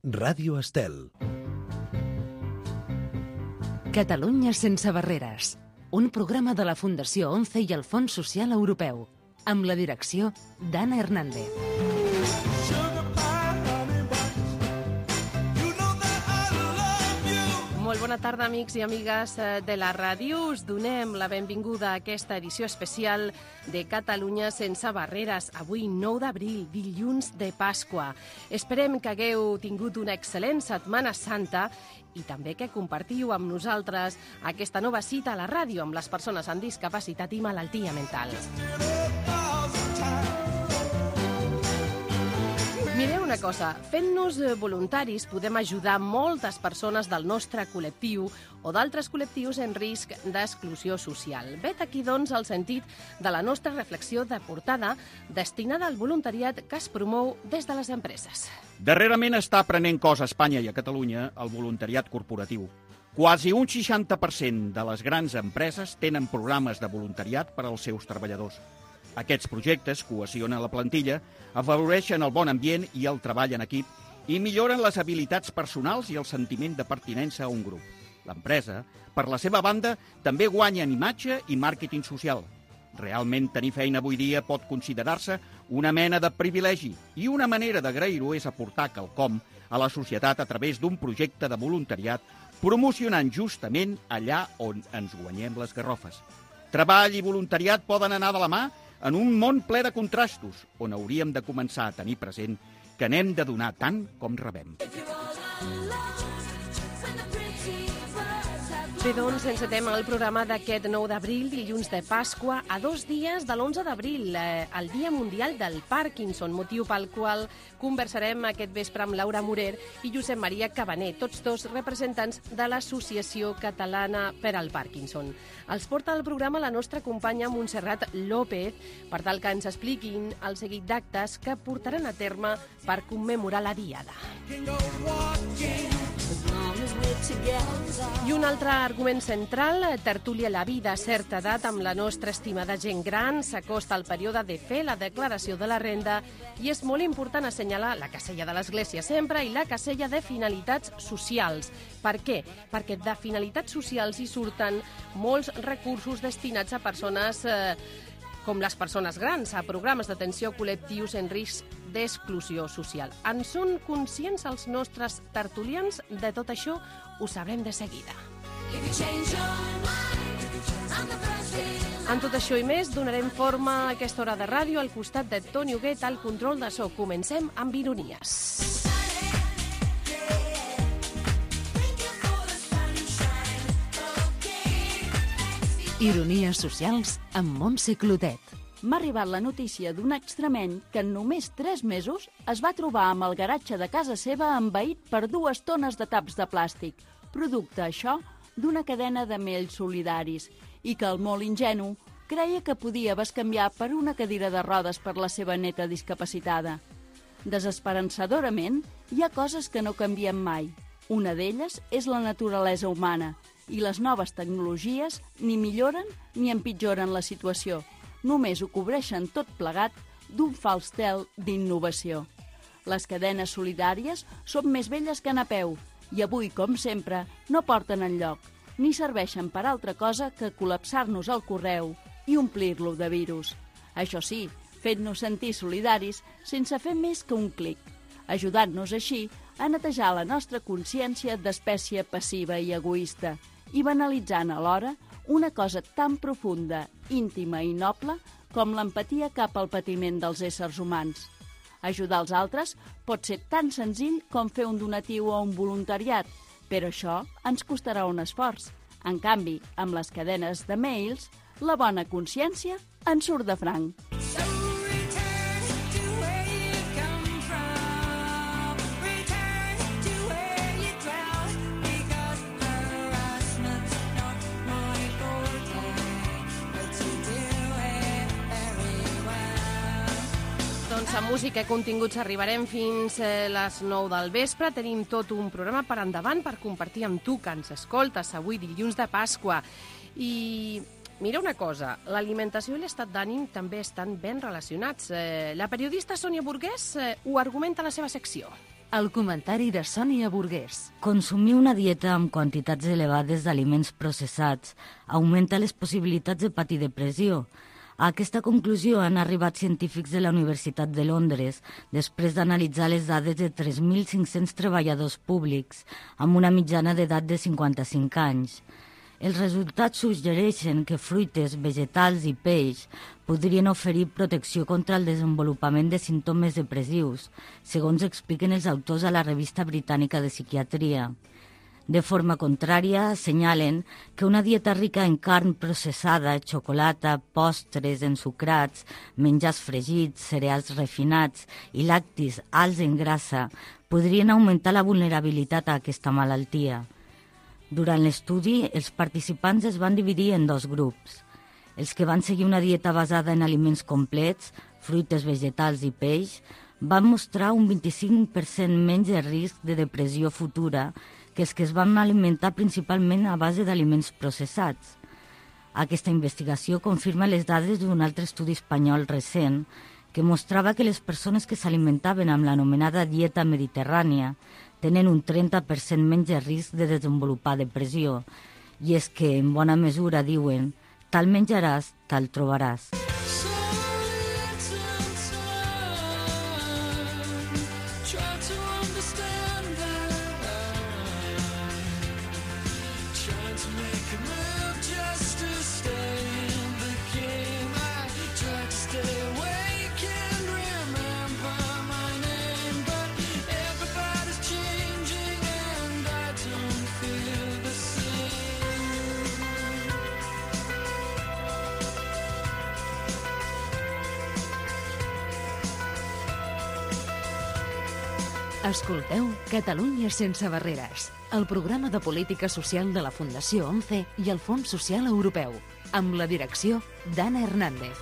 Ràdio Estel. Catalunya sense barreres. Un programa de la Fundació ONCE i el Fons Social Europeu, amb la direcció d'Anna Hernández. Molt bona tarda, amics i amigues de la ràdio. Us donem la benvinguda a aquesta edició especial de Catalunya sense barreres. Avui, 9 d'abril, dilluns de Pasqua. Esperem que hagueu tingut una excel·lent Setmana Santa i també que compartiu amb nosaltres aquesta nova cita a la ràdio amb les persones amb discapacitat i malaltia mental. Mireu una cosa, fent-nos voluntaris podem ajudar moltes persones del nostre col·lectiu o d'altres col·lectius en risc d'exclusió social. Vet aquí, doncs, el sentit de la nostra reflexió de portada destinada al voluntariat que es promou des de les empreses. Darrerament està prenent cos a Espanya i a Catalunya el voluntariat corporatiu. Quasi un 60% de les grans empreses tenen programes de voluntariat per als seus treballadors. Aquests projectes cohesionen la plantilla, afavoreixen el bon ambient i el treball en equip i milloren les habilitats personals i el sentiment de pertinença a un grup. L'empresa, per la seva banda, també guanya en imatge i màrqueting social. Realment tenir feina avui dia pot considerar-se una mena de privilegi i una manera d'agrair-ho és aportar quelcom a la societat a través d'un projecte de voluntariat promocionant justament allà on ens guanyem les garrofes. Treball i voluntariat poden anar de la mà en un món ple de contrastos, on hauríem de començar a tenir present que n'hem de donar tant com rebem. Bé, doncs, encetem el programa d'aquest 9 d'abril, dilluns de Pasqua, a 2 dies de l'11 d'abril, el Dia Mundial del Parkinson, motiu pel qual conversarem aquest vespre amb Laura Morer i Josep Maria Cabaner, tots dos representants de l'Associació Catalana per al Parkinson. Els porta al programa la nostra companya Montserrat López per tal que ens expliquin el seguit d'actes que portaran a terme per commemorar la diada. I un altre argument central, tertúlia la vida a certa edat amb la nostra estimada gent gran, s'acosta al període de fer la declaració de la renda i és molt important assenyalar la casella de l'Església sempre i la casella de finalitats socials. Per què? Perquè de finalitats socials hi surten molts recursos destinats a persones com les persones grans, a programes d'atenció col·lectius en risc d'exclusió social. En són conscients els nostres tertulians de tot això? Ho sabrem de seguida. En tot això i més, donarem forma a aquesta hora de ràdio al costat de Toni Huguet al control de so. Comencem amb ironies. Ironies socials amb Montse Clotet. M'ha arribat la notícia d'un extremeny que en només 3 mesos es va trobar amb el garatge de casa seva envaït per 2 tones de taps de plàstic, producte, això, d'una cadena de mells solidaris, i que el molt ingenu creia que podia bescanviar per una cadira de rodes per la seva neta discapacitada. Desesperançadorament, hi ha coses que no canvien mai. Una d'elles és la naturalesa humana, i les noves tecnologies ni milloren ni empitjoren la situació. Només ho cobreixen tot plegat d'un fals tel d'innovació. Les cadenes solidàries són més velles que anar a peu i avui, com sempre, no porten enlloc, ni serveixen per altra cosa que col·lapsar-nos el correu i omplir-lo de virus. Això sí, fent-nos sentir solidaris sense fer més que un clic, ajudant-nos així a netejar la nostra consciència d'espècie passiva i egoista i banalitzant alhora una cosa tan profunda, íntima i noble com l'empatia cap al patiment dels éssers humans. Ajudar els altres pot ser tan senzill com fer un donatiu o un voluntariat, però això ens costarà un esforç. En canvi, amb les cadenes de mails, la bona consciència en surt de franc. Doncs amb música i continguts arribarem fins les 9 del vespre. Tenim tot un programa per endavant per compartir amb tu que ens escoltes avui dilluns de Pasqua. I mira una cosa, l'alimentació i l'estat d'ànim també estan ben relacionats. La periodista Sònia Burguès ho argumenta a la seva secció. El comentari de Sònia Burgués. Consumir una dieta amb quantitats elevades d'aliments processats augmenta les possibilitats de patir depressió. A aquesta conclusió han arribat científics de la Universitat de Londres després d'analitzar les dades de 3.500 treballadors públics amb una mitjana d'edat de 55 anys. Els resultats suggereixen que fruites, vegetals i peix podrien oferir protecció contra el desenvolupament de símptomes depressius, segons expliquen els autors a la revista britànica de psiquiatria. De forma contrària, assenyalen que una dieta rica en carn processada, xocolata, postres, ensucrats, menjars fregits, cereals refinats i lactis alts en grassa podrien augmentar la vulnerabilitat a aquesta malaltia. Durant l'estudi, els participants es van dividir en dos grups. Els que van seguir una dieta basada en aliments complets, fruites, vegetals i peix, van mostrar un 25% menys de risc de depressió futura que els que es van alimentar principalment a base d'aliments processats. Aquesta investigació confirma les dades d'un altre estudi espanyol recent que mostrava que les persones que s'alimentaven amb l'anomenada dieta mediterrània tenen un 30% menys de risc de desenvolupar depressió. I és que, en bona mesura, diuen, tal menjaràs, tal trobaràs. Escolteu Catalunya sense barreres, el programa de política social de la Fundació 11 i el Fons Social Europeu, amb la direcció d'Anna Hernández.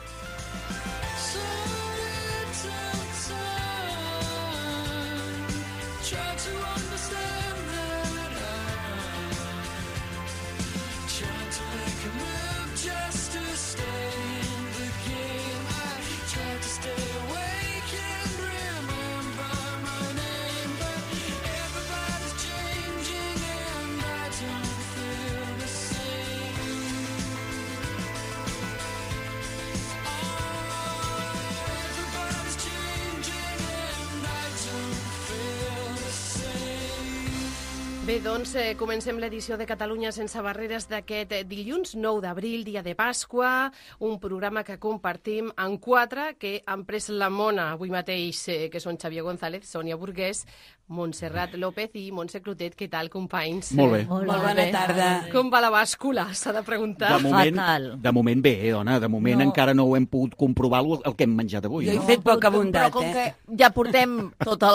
Bé, doncs comencem l'edició de Catalunya sense barreres d'aquest dilluns 9 d'abril, dia de Pasqua, un programa que compartim en quatre que han pres la mona avui mateix, que són Xavier González, Sònia Burgués, Montserrat López i Montse Clotet. Què tal, companys? Molt bé. Molt bona tarda. Com va la bàscula, s'ha de preguntar. Fatal. De moment bé, dona. De moment encara no ho hem pogut comprovar el que hem menjat avui. Jo he No? fet poca bondat, Però com que ja portem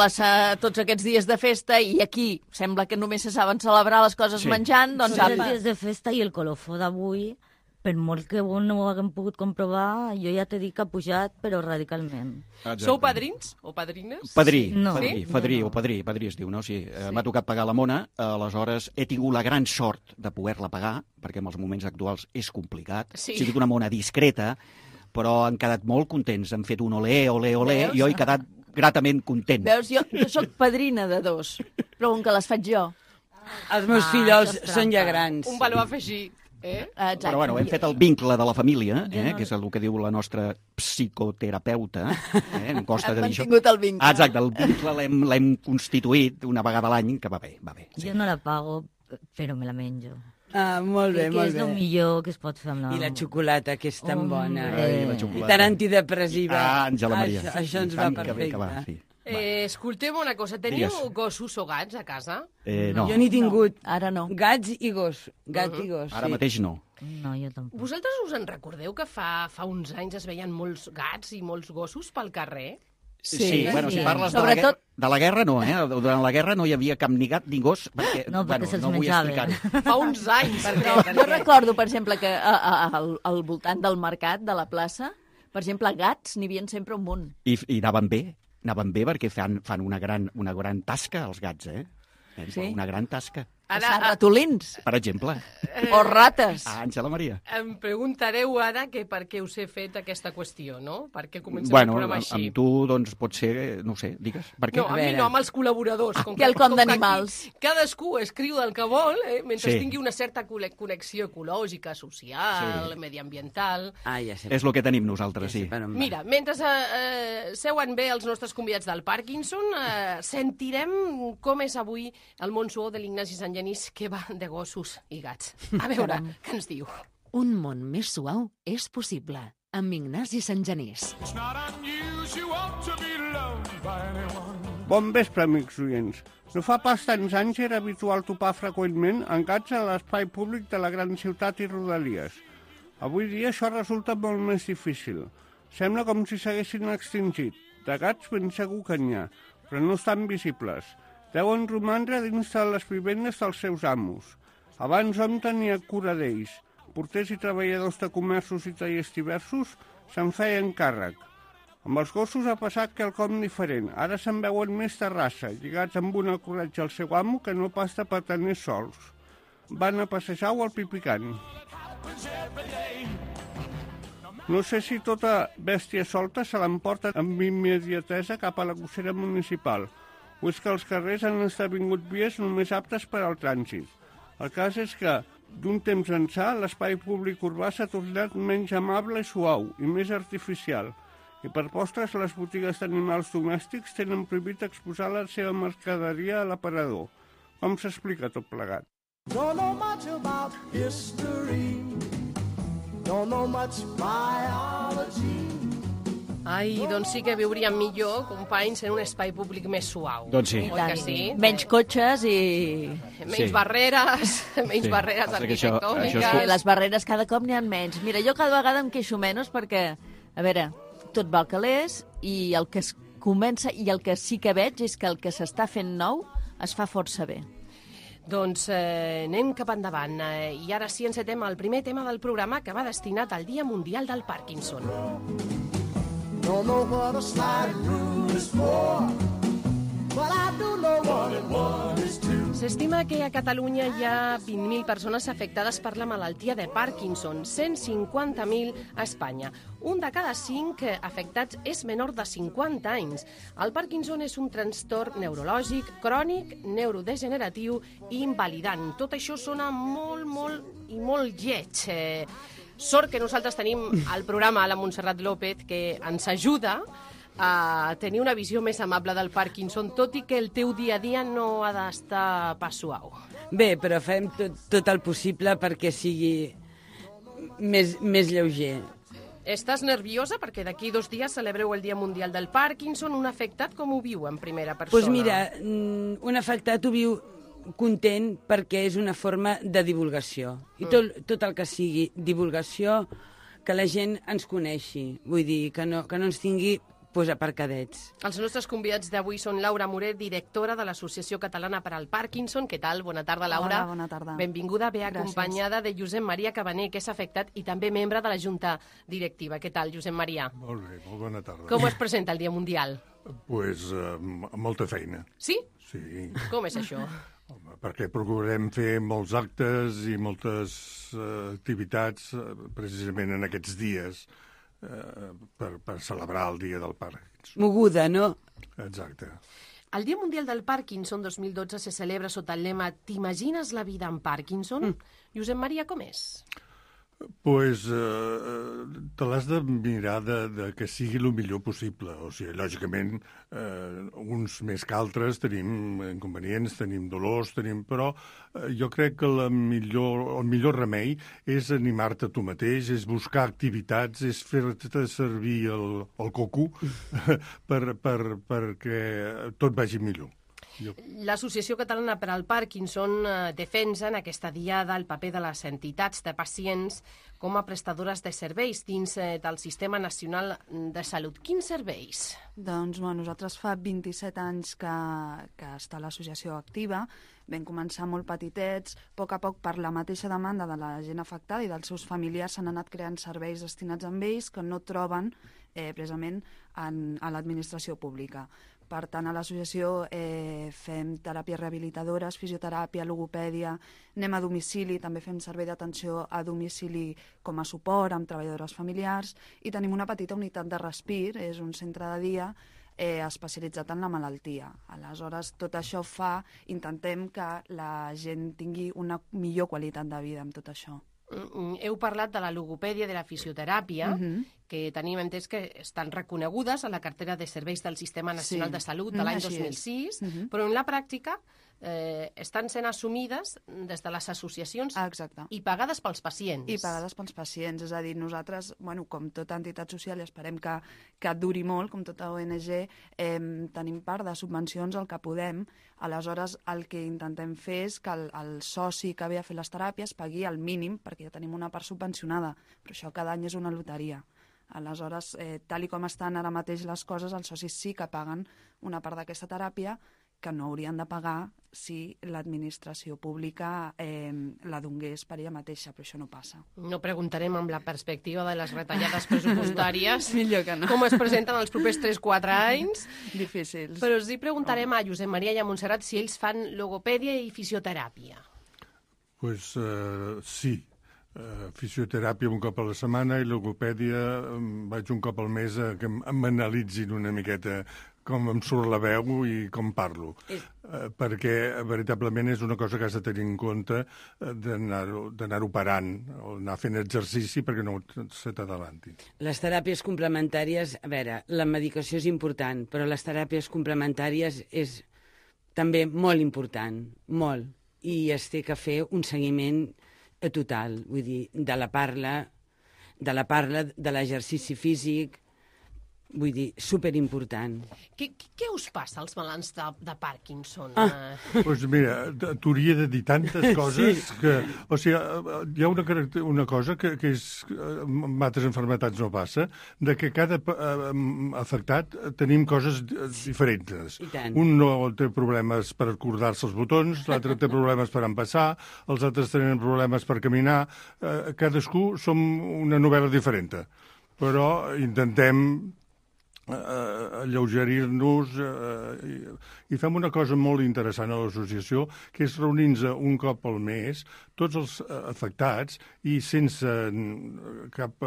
tots aquests dies de festa i aquí sembla que només se saben celebrar les coses Sí. menjant, doncs Són els apa. dies de festa i el colofó d'avui, per molt que no ho haguem pogut comprovar, jo ja t'he dit que ha pujat, però radicalment. Exacte. Sou padrins o padrines? Padrí, No. padrí, Sí? o padrí es diu, no? Sí, m'ha tocat pagar la mona, aleshores he tingut la gran sort de poder-la pagar, perquè en els moments actuals és complicat. Sí. Ha sigut una mona discreta, però han quedat molt contents. Han fet un olé, olé, olé, Veus? i jo he quedat gratament content. Veus, jo sóc padrina de dos, però com que les faig jo. Els meus fills són ja grans. Un valor afegit. Exacte. Però bueno, hem fet el vincle de la família, que és el que diu la nostra psicoterapeuta, em costa de Hem dir això. mantingut el vincle. Exacte, el vincle l'hem constituït una vegada a l'any, que va bé. Sí. Jo no la pago, però me la menjo. Ah, molt bé, que molt és el bé. millor que es pot fer amb la... I la xocolata, que és tan bona. Ai, la I xocolata. tan antidepressiva. Ah, Àngela Maria. Això ens I va tant que bé perfecte. que va, sí. Escolteu una cosa, teniu Digues. gossos o gats a casa? No, Jo n'he tingut Ara no. gats i gos. Gat i gos, ara sí. mateix no. No, jo tampoc. Vosaltres us en recordeu que fa uns anys es veien molts gats i molts gossos pel carrer? Sí, bueno, si Sí. parles Sobretot- de la guerra no, Durant la guerra no hi havia cap ni gat ni gos, perquè, No, perquè se'ls no vull menjaven. explicar-ho. Fa uns anys. Jo recordo, per exemple, que al voltant del mercat, de la plaça, per exemple, gats n'hi havia sempre un munt. I anaven bé perquè fan una gran tasca, els gats, Sí? Una gran tasca. Caçar ratolins. Per exemple. O rates. Àngela Maria. Em preguntareu ara que per què us he fet aquesta qüestió, no? Per què comencem el Bueno, programa així? amb tu, doncs, pot ser, no sé, digues. Per què? No, a mi no, amb els col·laboradors. Quelcom que d'animals. aquí Cadascú escriu del que vol, mentre Sí. tingui una certa connexió ecològica, social, mediambiental. Ja sé. És el que tenim nosaltres, sí. Mira, mentre seuen bé els nostres convidats del Parkinson, sentirem com és avui el món suau de l'Ignasi Sant Genís, que va de gossos i gats. A veure, què ens diu? Un món més suau és possible, amb Ignasi Sant Genís. Bon vespre, amics oients. No fa pas tants anys era habitual topar freqüentment en gats a l'espai públic de la gran ciutat i rodalies. Avui dia això resulta molt més difícil. Sembla com si s'haguessin extingit. De gats ben segur que n'hi ha, però no estan visibles. Deuen romandre dins de les vivendes dels seus amos. Abans hom tenia cura d'ells. Porters i treballadors de comerços i tallers diversos se'n feien càrrec. Amb els gossos ha passat quelcom diferent. Ara se'n veuen més de raça, lligats amb una corretja al seu amo que no pas de pataners sols. Van a passejar o al pipicant. No sé si tota bèstia solta se l'emporta amb immediatesa cap a la cossera municipal, o és que els carrers han esdevingut vies només aptes per al trànsit. El cas és que, d'un temps ençà, l'espai públic urbà s'ha tornat menys amable i suau, i més artificial. I per postres, les botigues d'animals domèstics tenen prohibit exposar la seva mercaderia a l'aparador. Com s'explica tot plegat? Don't know much about history. Don't know much biology. Ai, doncs sí que viuríem millor, companys, en un espai públic més suau. Doncs sí. Oi que sí? Menys cotxes i... Menys barreres, menys Sí. barreres Passa que això arquitectòniques. Les barreres cada cop n'hi ha menys. Mira, jo cada vegada em queixo menys perquè, a veure, tot va al calés i el que es comença i el que sí que veig és que el que s'està fent nou es fa força bé. Doncs anem cap endavant. I ara sí encetem el primer tema del programa que va destinat al Dia Mundial del Parkinson. Don't know what a slide rule is for, but I do know what it was too. S'estima que a Catalunya hi ha 20.000 persones afectades per la malaltia de Parkinson, 150.000 a Espanya. Un de cada 5 afectats és menor de 50 anys. El Parkinson és un trastorn neurològic, crònic, neurodegeneratiu i invalidant. Tot això sona molt lleig. Sort que nosaltres tenim al programa la Montserrat López, que ens ajuda a tenir una visió més amable del Parkinson, tot i que el teu dia a dia no ha d'estar pas suau. Bé, però fem tot el possible perquè sigui més lleuger. Estàs nerviosa? Perquè d'aquí 2 dies celebreu el Dia Mundial del Parkinson. Un afectat com ho viu en primera persona? Doncs mira, un afectat ho viu content perquè és una forma de divulgació. I tot el que sigui divulgació, que la gent ens coneixi. Vull dir, que no ens tingui aparcadets. Els nostres convidats d'avui són Laura Moret, directora de l'Associació Catalana per al Parkinson. Què tal? Bona tarda, Laura. Hola, bona tarda. Benvinguda, ve Gràcies. acompanyada de Josep Maria Cabaner, que és afectat i també membre de la Junta Directiva. Què tal, Josep Maria? Molt bé, molt bona tarda. Com es presenta el Dia Mundial? Pues amb molta feina. Sí? Sí. Com és això? Home, perquè procurarem fer molts actes i moltes activitats precisament en aquests dies per celebrar el Dia del Parkinson. Moguda, no? Exacte. El Dia Mundial del Parkinson 2012 se celebra sota el lema «T'imagines la vida amb Parkinson?» Josep Maria, com és? Pues te l'has de mirar de que sigui el millor possible. O sigui, lògicament, uns més que altres tenim inconvenients, tenim dolors, però jo crec que el millor remei és animar-te tu mateix, és buscar activitats, és fer-te servir el coco perquè tot vagi millor. L'Associació Catalana per al Parkinson defensa en aquesta diada el paper de les entitats de pacients com a prestadores de serveis dins del Sistema Nacional de Salut. Quins serveis? Doncs nosaltres fa 27 anys que està l'associació activa. Vam començar molt petitets, a poc per la mateixa demanda de la gent afectada i dels seus familiars s'han anat creant serveis destinats a ells que no troben precisament a l'administració pública. Per tant, a l'associació fem teràpies rehabilitadores, fisioteràpia, logopèdia, anem a domicili, també fem servei d'atenció a domicili com a suport amb treballadores familiars i tenim una petita unitat de respir, és un centre de dia especialitzat en la malaltia. Aleshores, tot això intentem que la gent tingui una millor qualitat de vida amb tot això. Heu parlat de la logopèdia, de la fisioteràpia, que tenim entès que estan reconegudes a la cartera de serveis del Sistema Nacional de Salut de l'any 2006, però en la pràctica estan sent assumides des de les associacions i pagades pels pacients. I pagades pels pacients, és a dir, nosaltres, com tota entitat social, i esperem que duri molt, com tota ONG, tenim part de subvencions el que podem. Aleshores, el que intentem fer és que el soci que ve a fer les teràpies pagui el mínim, perquè ja tenim una part subvencionada, però això cada any és una loteria. Aleshores, tal com estan ara mateix les coses, els socis sí que paguen una part d'aquesta teràpia que no haurien de pagar si l'administració pública la donés per ella mateixa, però això no passa. No preguntarem amb la perspectiva de les retallades pressupostàries millor que no. Com es presenten els propers 3-4 anys. Difícils. Però us hi preguntarem a Josep Maria i a Montserrat si ells fan logopèdia i fisioteràpia. Pues sí. Fisioteràpia un cop a la setmana i logopèdia vaig un cop al mes que m'analitzin una miqueta com em surt la veu i com parlo. Perquè veritablement és una cosa que has de tenir en compte d'anar operant o anar fent exercici perquè no se t'adalanti. Les teràpies complementàries, a veure, la medicació és important, però les teràpies complementàries és també molt important, molt. I es té que fer un seguiment total, vull dir, de la parla, de l'exercici físic, vull dir, superimportant. Què us passa als malalts de Parkinson? Doncs mira, t'hauria de dir tantes coses que... O sigui, hi ha una cosa que és, amb altres malalties no passa, de que cada afectat tenim coses diferents. Un no té problemes per acordar-se els botons, l'altre té problemes per empassar, els altres tenen problemes per caminar. Cadascú som una novel·la diferent. Però intentem alleugerir-nos i fem una cosa molt interessant a l'associació, que és reunir-nos un cop al mes, tots els afectats, i sense cap...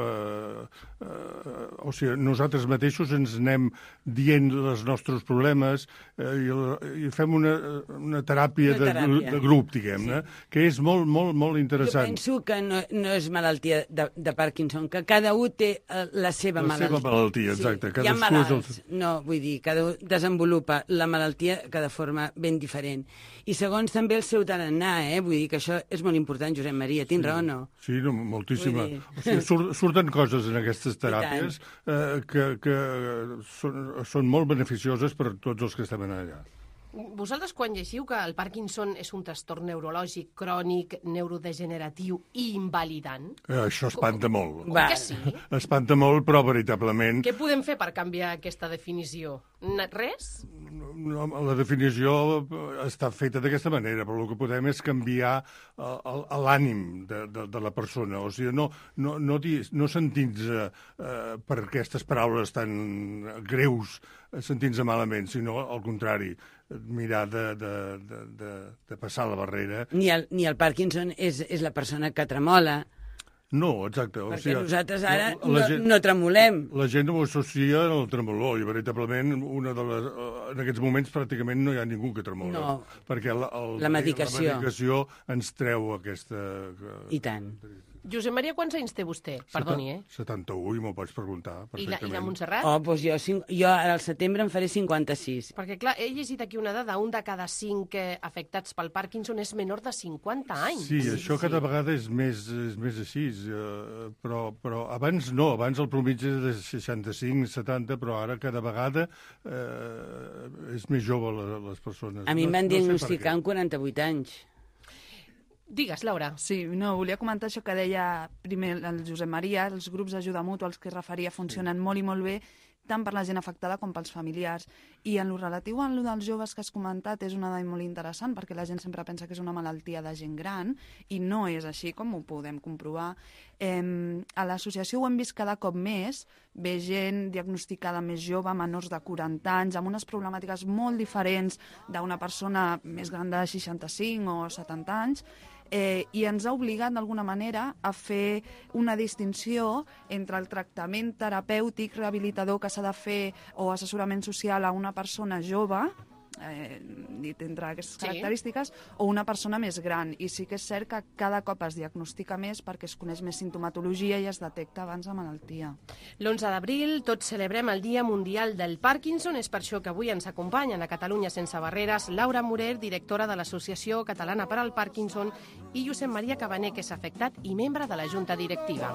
O sigui, nosaltres mateixos ens anem dient els nostres problemes i fem una teràpia de grup, diguem-ne, que és molt, molt, molt interessant. Jo penso que no és malaltia de Parkinson, que cada un té la seva malaltia. La seva malaltia, exacte. Hi ha malalts, no, vull dir, cada un desenvolupa la malaltia de forma ben diferent. I segons també el seu tarannà, vull dir que això és molt important, Josep Maria, tens raó o no? Sí, moltíssima. O sigui, surten coses en aquestes teràpies que són molt beneficioses per a tots els que estem allà. Vosaltres, quan llegiu que el Parkinson és un trastorn neurològic, crònic, neurodegeneratiu i invalidant... Això espanta molt. Que sí? Espanta molt, però veritablement... Què podem fer per canviar aquesta definició? Res? No, la definició està feta d'aquesta manera, però el que podem és canviar l'ànim de la persona. O sigui, no sentir-se per aquestes paraules tan greus, sentir-se malament, sinó al contrari, mirar de passar la barrera. Ni el Parkinson és la persona que tremola. No, exacte. Perquè nosaltres ara no tremolem. La gent ho associa al tremolor i veritablement en aquests moments pràcticament no hi ha ningú que tremola. No. Perquè la medicació ens treu aquesta... I tant. Josep Maria, quants anys té vostè? Perdoni, 71, i m'ho pots preguntar perfectament. I la Montserrat? Doncs jo ara al setembre em faré 56. Perquè, clar, he llegit aquí una dada, un de cada 5 afectats pel Parkinson és menor de 50 anys. Sí, això cada vegada és més així, però abans no, abans el promigi era de 65, 70, però ara cada vegada és més jove les persones. A mi em van diagnosticar amb 48 anys. Digues, Laura. Sí, volia comentar això que deia primer el Josep Maria, els grups d'ajuda mútua als que es referia funcionen molt i molt bé, tant per la gent afectada com pels familiars. I en lo relatiu a lo dels joves que has comentat és una dada molt interessant perquè la gent sempre pensa que és una malaltia de gent gran i no és així com ho podem comprovar. A l'associació ho hem vist cada cop més, ve gent diagnosticada més jove, menors de 40 anys, amb unes problemàtiques molt diferents d'una persona més gran de 65 o 70 anys, i ens ha obligat d'alguna manera a fer una distinció entre el tractament terapèutic rehabilitador que s'ha de fer o assessorament social a una persona jove, dit entre aquestes característiques, o una persona més gran. I sí que és cert que cada cop es diagnostica més perquè es coneix més sintomatologia i es detecta abans la malaltia. L'11 d'abril tots celebrem el Dia Mundial del Parkinson. És per això que avui ens acompanyen a Catalunya Sense Barreres Laura Morer, directora de l'Associació Catalana per al Parkinson, i Josep Maria Cabané, que és afectat i membre de la Junta Directiva.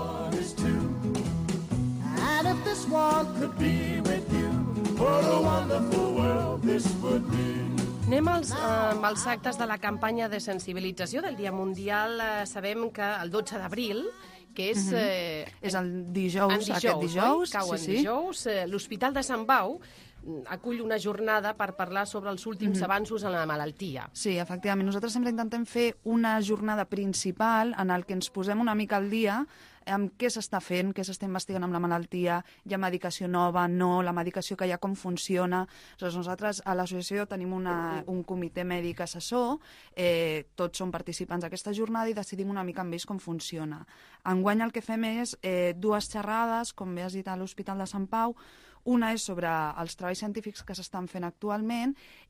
And if this one could be with you, what a wonderful world this would be. Anem amb els actes de la campanya de sensibilització del Dia Mundial. Sabem que el 12 d'abril, que és... És el dijous, aquest dijous. Cau en dijous. L'Hospital de Sant Pau acull una jornada per parlar sobre els últims avanços en la malaltia. Sí, efectivament. Nosaltres sempre intentem fer una jornada principal en el que ens posem una mica al dia amb què s'està fent, què s'està investigant amb la malaltia, hi ha medicació nova, no, la medicació que hi ha, com funciona. Aleshores, nosaltres a l'associació tenim un comitè mèdic assessor, tots som participants d'aquesta jornada i decidim una mica amb ells com funciona. Enguany el que fem és dues xerrades, com bé has dit, a l'Hospital de Sant Pau. Una és sobre els treballs científics que s'estan fent actualment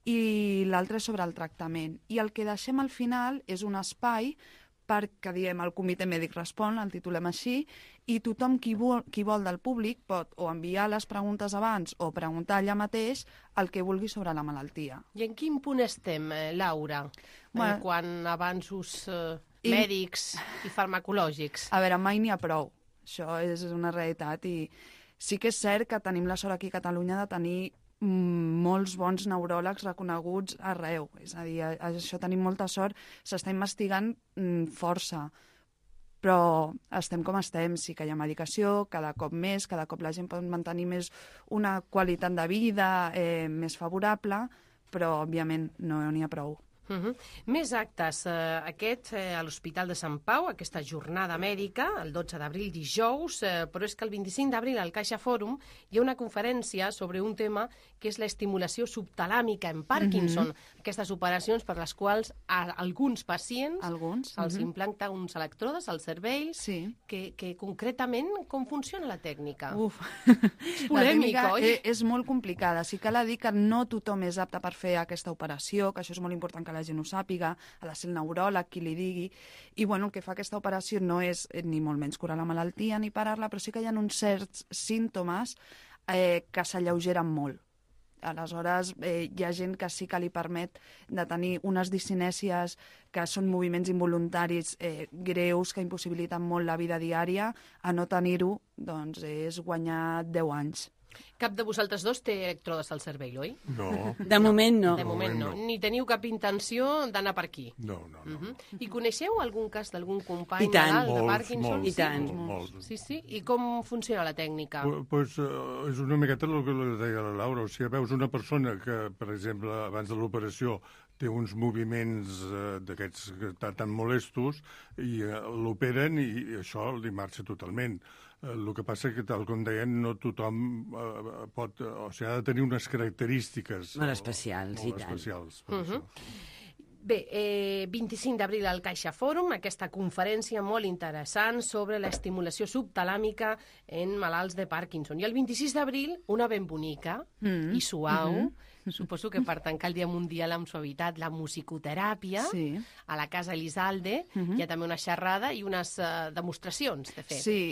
i l'altra és sobre el tractament. I el que deixem al final és un espai perquè, diem, el comitè mèdic respon, el titulem així, i tothom qui vol del públic pot o enviar les preguntes abans o preguntar allà mateix el que vulgui sobre la malaltia. I en quin punt estem, Laura, quan avanços mèdics i farmacològics? A veure, mai n'hi ha prou. Això és una realitat i sí que és cert que tenim la sort aquí a Catalunya de tenir molts bons neuròlegs reconeguts arreu. És a dir, això tenim molta sort, s'està investigant força, però estem com estem. Sí que hi ha medicació, cada cop més, cada cop la gent pot mantenir més una qualitat de vida més favorable, però, òbviament, no n'hi ha prou. Més actes. Aquest a l'Hospital de Sant Pau, aquesta jornada mèdica, el 12 d'abril, dijous, però és que el 25 d'abril al Caixa Fòrum hi ha una conferència sobre un tema que és l'estimulació subtalàmica en Parkinson, aquestes operacions per les quals a alguns pacients els implanta uns electrodes als cervells, que concretament com funciona la tècnica? És polèmic, oi? És molt complicada. Sí que cal dir que no tothom és apte per fer aquesta operació, que això és molt important que la gent ho sàpiga, ha de ser el neuròleg qui li digui, i bueno, el que fa aquesta operació no és ni molt menys curar la malaltia ni parar-la, però sí que hi ha uns certs símptomes que s'alleugeren molt. Aleshores, hi ha gent que sí que li permet de tenir unes discinèsies que són moviments involuntaris greus que impossibiliten molt la vida diària. A no tenir-ho, doncs, és guanyar 10 anys. Cap de vosaltres dos té electrodes al cervell, oi? No. De moment no. De moment no. Ni teniu cap intenció d'anar per aquí? No. I coneixeu algun cas d'algun company de Parkinson? I tant. Molts. Sí. I com funciona la tècnica? Pues és una miqueta el que deia la Laura. O sigui, veus una persona que, per exemple, abans de l'operació té uns moviments d'aquests tan molestos i l'operen i això li marxa totalment. El que passa que, tal com deien, no tothom pot... O sigui, ha de tenir unes característiques... Molt especials, i tant. Molt especials, per això. Bé, 25 d'abril al Caixa Fòrum, aquesta conferència molt interessant sobre l'estimulació subtalàmica en malalts de Parkinson. I el 26 d'abril, una ben bonica i suau, suposo que per tancar el Dia Mundial amb suavitat, la musicoteràpia, a la Casa Elizalde, hi ha també una xerrada i unes demostracions, de fet. Sí,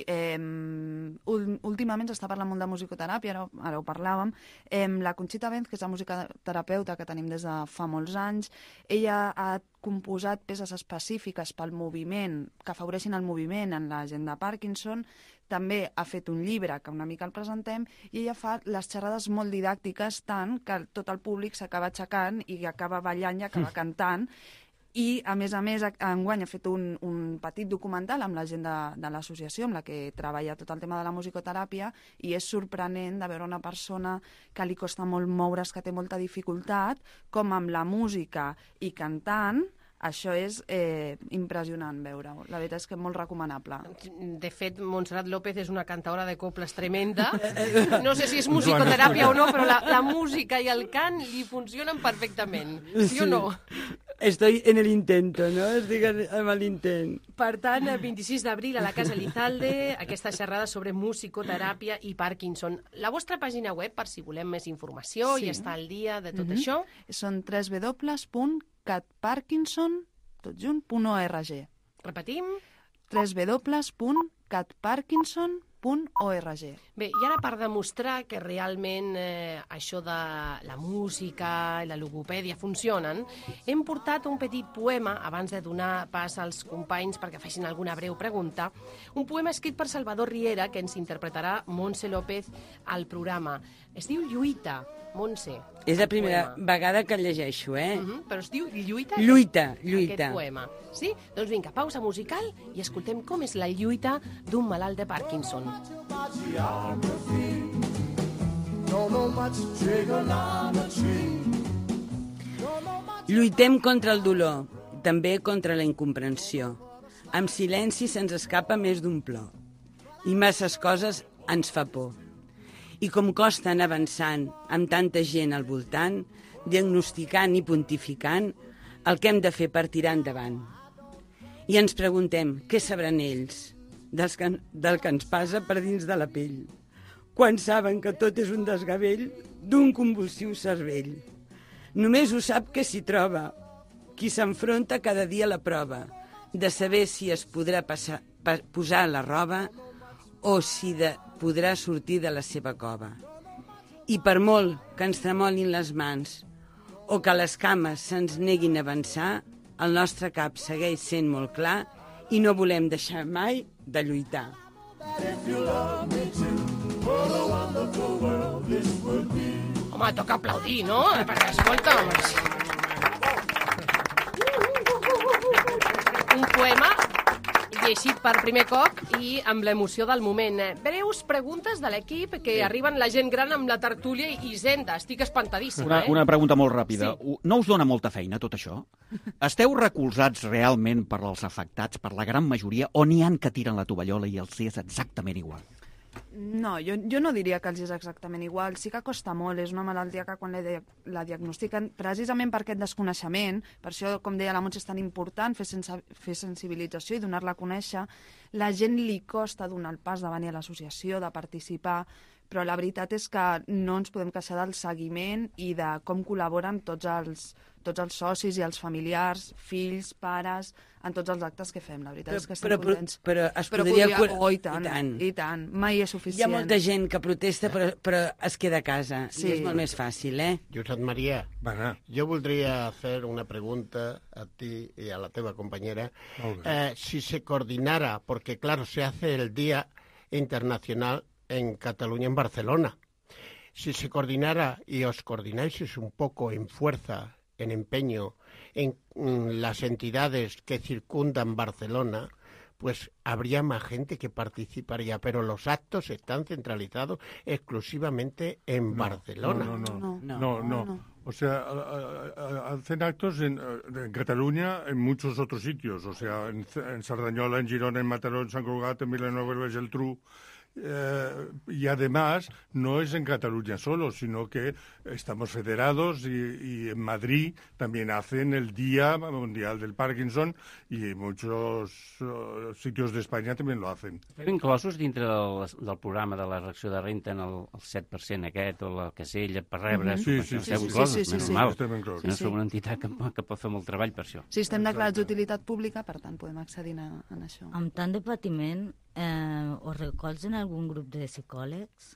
últimament s'està parlant molt de musicoteràpia, ara ho parlàvem. La Conxita Benz, que és la musicoterapeuta que tenim des de fa molts anys, ella ha composat peces específiques pel moviment, que afavoreixin el moviment en la gent de Parkinson. També ha fet un llibre que una mica el presentem i ella fa les xerrades molt didàctiques tant que tot el públic s'acaba aixecant i acaba ballant i acaba cantant. I, a més, enguany ha fet un petit documental amb la gent de l'associació amb la que treballa tot el tema de la musicoteràpia, i és sorprenent de veure una persona que li costa molt moure's, que té molta dificultat, com amb la música i cantant. Això és impressionant veure-ho. La veritat és que és molt recomanable. De fet, Montserrat López és una cantaora de coples tremenda. No sé si és musicoteràpia o no, però la música i el cant li funcionen perfectament. Sí o no? Estoy en el intento, no? Estic amb l'intent. Per tant, el 26 d'abril a la Casa Elizalde, aquesta xerrada sobre musicoteràpia i Parkinson. La vostra pàgina web, per si volem més informació i estar al dia de tot això... Són www.catparkinson.org. Repetim? www.catparkinson.org. Bé, i ara per demostrar que realment això de la música i la logopèdia funcionen, hem portat un petit poema, abans de donar pas als companys perquè facin alguna breu pregunta, un poema escrit per Salvador Riera que ens interpretarà Montse López al programa. Es diu Lluita, Montse. És la primera vegada que el llegeixo, Però es diu Lluita? Lluita. Aquest poema. Sí? Doncs vinga, pausa musical i escoltem com és la lluita d'un malalt de Parkinson. Lluitem contra el dolor, també contra la incomprensió. Amb silenci se'ns escapa més d'un plor. I masses coses ens fa por. I com costa anar avançant amb tanta gent al voltant, diagnosticant i pontificant el que hem de fer per tirar endavant. I ens preguntem què sabran ells del que ens passa per dins de la pell, quan saben que tot és un desgavell d'un convulsiu cervell. Només ho sap que s'hi troba, qui s'enfronta cada dia a la prova, de saber si es podrà posar la roba o si podrà sortir de la seva cova. I per molt que ens tremolin les mans o que les cames se'ns neguin a avançar, el nostre cap segueix sent molt clar i no volem deixar mai de lluitar. Home, toca aplaudir, no? Perquè, escolta'm... Un poema llegit per primer cop i amb l'emoció del moment. Breus preguntes de l'equip que arriben la gent gran amb la tertúlia i Hisenda. Estic espantadíssima, Una pregunta molt ràpida. Sí. No us dona molta feina, tot això? Esteu recolzats realment per als afectats, per la gran majoria, o n'hi han que tiren la tovallola i els és exactament igual? No, jo no diria que els és exactament igual. Sí que costa molt, és una malaltia que quan la diagnostiquen, precisament per aquest desconeixement, per això, com deia la Montse, és tan important fer sensibilització i donar-la a conèixer, la gent li costa donar el pas de venir a l'associació, de participar, però la veritat és que no ens podem queixar del seguiment i de com col·laboren tots els socis i els familiars, fills, pares, en tots els actes que fem. La veritat és que estem contents. Però es podria... I tant. Mai és suficient. Hi ha molta gent que protesta, però es queda a casa. Sí. I és molt més fàcil, Josep María, jo voldria fer una pregunta a ti y a la teva compañera. Si se coordinara, porque claro, se hace el Día Internacional en Cataluña, en Barcelona. Si se coordinara y os coordináis un poco en fuerza, en empeño, en las entidades que circundan Barcelona, pues habría más gente que participaría, pero los actos están centralizados exclusivamente en Barcelona. No. O sea, hacen actos en Cataluña, en muchos otros sitios, o sea, en Cerdanyola, en Girona, en Mataró, en Sant Cugat, en Vilanova i la Geltrú. Y además no es en Cataluña solo, sino que estamos federados y en Madrid también hacen el Día Mundial del Parkinson y en muchos sitios de España también lo hacen. Esteu inclosos dintre del programa de la reacció de renta en el 7% aquest o la casella per rebre? Sí. Esteu inclosos, normal. No som una entitat que pot fer molt treball per això. Sí, estem declarats d'utilitat pública, per tant podem accedir a això. Amb tant de patiment, us recolzen algun grup de psicòlegs?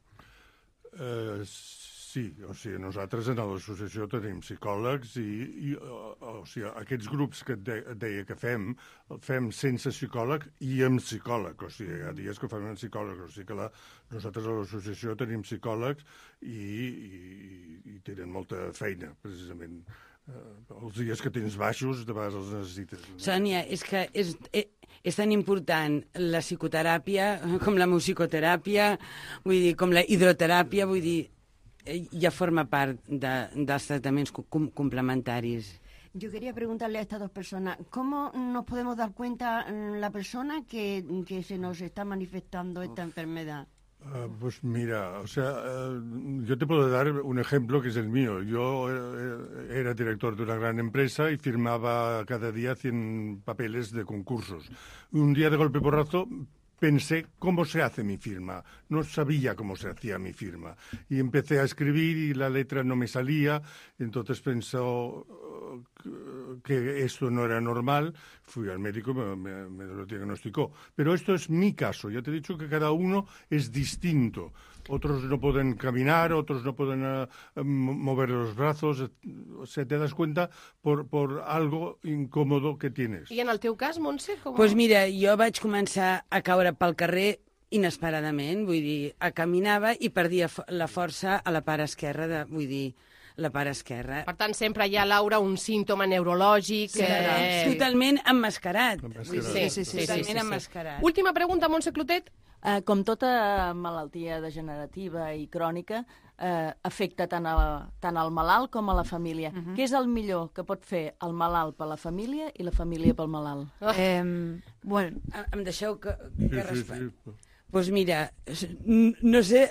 Sí, o sigui, nosaltres en l'associació tenim psicòlegs i o sigui, aquests grups que et deia que fem sense psicòleg i amb psicòleg, o sigui, hi ha dies que fem amb psicòleg, o sigui que nosaltres a l'associació tenim psicòlegs i tenen molta feina, precisament, Els dies que tens baixos, de vegades els necessites. No? Sònia, és que és tan important la psicoteràpia com la musicoteràpia, vull dir, com la hidroteràpia, vull dir, ja forma part dels tractaments complementaris. Yo quería preguntarle a estas dos personas, ¿cómo nos podemos dar cuenta la persona que se nos está manifestando esta enfermedad? Pues mira, o sea, yo te puedo dar un ejemplo que es el mío. Yo era director de una gran empresa y firmaba cada día 100 papeles de concursos. Un día de golpe porrazo pensé cómo se hace mi firma. No sabía cómo se hacía mi firma. Y empecé a escribir y la letra no me salía. Entonces pensó que esto no era normal. Fui al médico, me lo diagnosticó. Pero esto es mi caso. Ya te he dicho que cada uno es distinto. Otros no pueden caminar, otros no pueden mover los brazos. O sea, te das cuenta por algo incòmodo que tienes. I en el teu cas, Montse, com... Pues mira, jo vaig començar a caure pel carrer inesperadament, vull dir, caminava i perdia la força a la part esquerra, vull dir, la part esquerra. Per tant, sempre hi ha, Laura, un símptoma neurològic... Sí, totalment emmascarat. Sí, totalment emmascarat. Última pregunta, Montse Clotet. Com tota malaltia degenerativa i crònica, afecta tant al malalt com a la família. Què és el millor que pot fer el malalt per la família i la família pel malalt? Bueno, em deixeu que respongui. Doncs mira, no sé,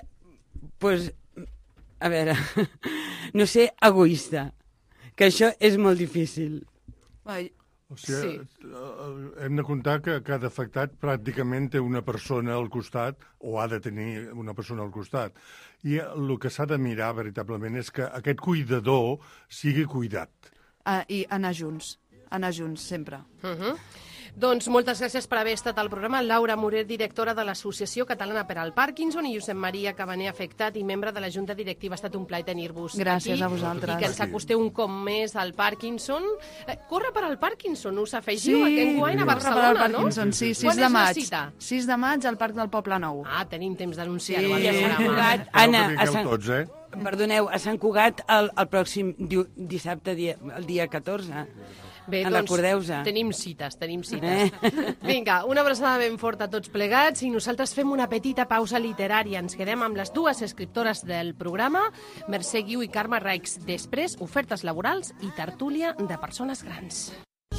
a veure, no ser egoista, que això és molt difícil. O sigui, hem de comptar que cada afectat pràcticament té una persona al costat, o ha de tenir una persona al costat. I el que s'ha de mirar, veritablement, és que aquest cuidador sigui cuidat. I anar junts, sempre. Doncs moltes gràcies per haver estat al programa. Laura Moret, directora de l'Associació Catalana per al Parkinson, i Josep Maria Cabaner, afectat i membre de la Junta Directiva. Ha estat un plaer tenir-vos Gràcies aquí. A vosaltres. I que ens acosteu un cop més al Parkinson. Corre per al Parkinson, us afegiu enguany a Barcelona, no? Sí, 6 de maig. 6 de maig al Parc del Poble Nou. Tenim temps d'anunciar-ho. Sí, a Sant Cugat. Anna, perdoneu, a Sant Cugat el pròxim dissabte, el dia 14. Bé, doncs, recordeu-se. Tenim cites. Vinga, una abraçada ben forta a tots plegats i nosaltres fem una petita pausa literària. Ens quedem amb les dues escriptores del programa, Mercè Guiu i Carme Raix. Després, ofertes laborals i tertúlia de persones grans.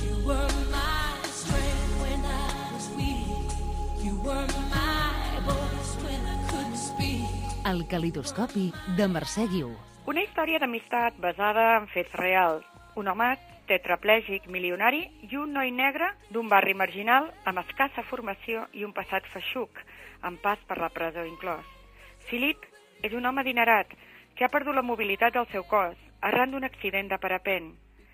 El calidoscopi de Mercè Guiu. Una història d'amistat basada en fets reals. Un home tetraplègic milionari i un noi negre d'un barri marginal amb escassa formació i un passat feixuc, amb pas per la presó inclòs. Philip és un home adinerat que ha perdut la mobilitat del seu cos arran d'un accident de parapent.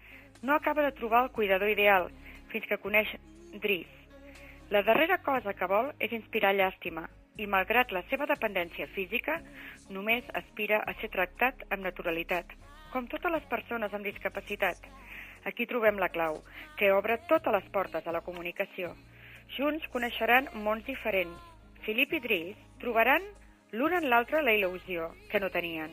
No acaba de trobar el cuidador ideal fins que coneix Dries. La darrera cosa que vol és inspirar llàstima i, malgrat la seva dependència física, només aspira a ser tractat amb naturalitat, com totes les persones amb discapacitat. Aquí trobem la clau, que obre totes les portes a la comunicació. Junts coneixeran mons diferents. Philip i Dries trobaran l'un en l'altre la il·lusió que no tenien.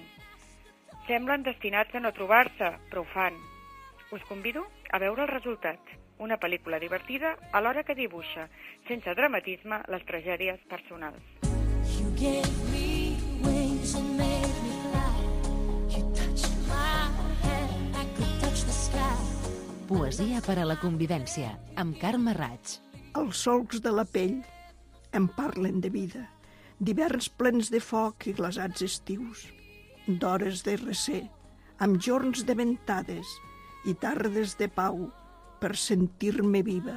Semblen destinats a no trobar-se, però ho fan. Us convido a veure el resultat. Una pel·lícula divertida alhora que dibuixa, sense dramatisme, les tragèdies personals. You gave me wings and made me fly. You touched my head, I could touch the sky. Poesia per a la convivència, amb Carme Raig. Els solcs de la pell em parlen de vida, d'hiverns plens de foc i glaçats estius, d'hores de recer, amb jorns de ventades i tardes de pau per sentir-me viva,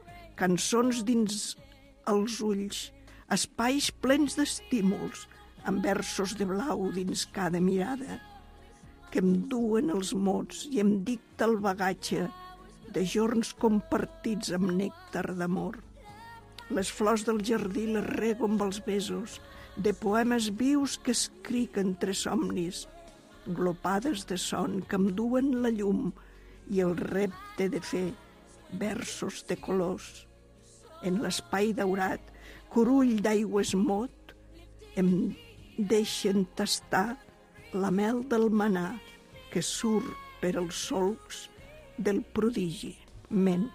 cançons dins els ulls, espais plens d'estímuls, amb versos de blau dins cada mirada, que em duen els mots i em dicta el bagatge de jorns compartits amb nèctar d'amor. Les flors del jardí les rego amb els besos de poemes vius que escric entre somnis, glopades de son que em duen la llum i el repte de fer versos de colors. En l'espai daurat, curull d'aigües mot, em deixen tastar la mel del manà que surt per els solcs del prodigi. Men.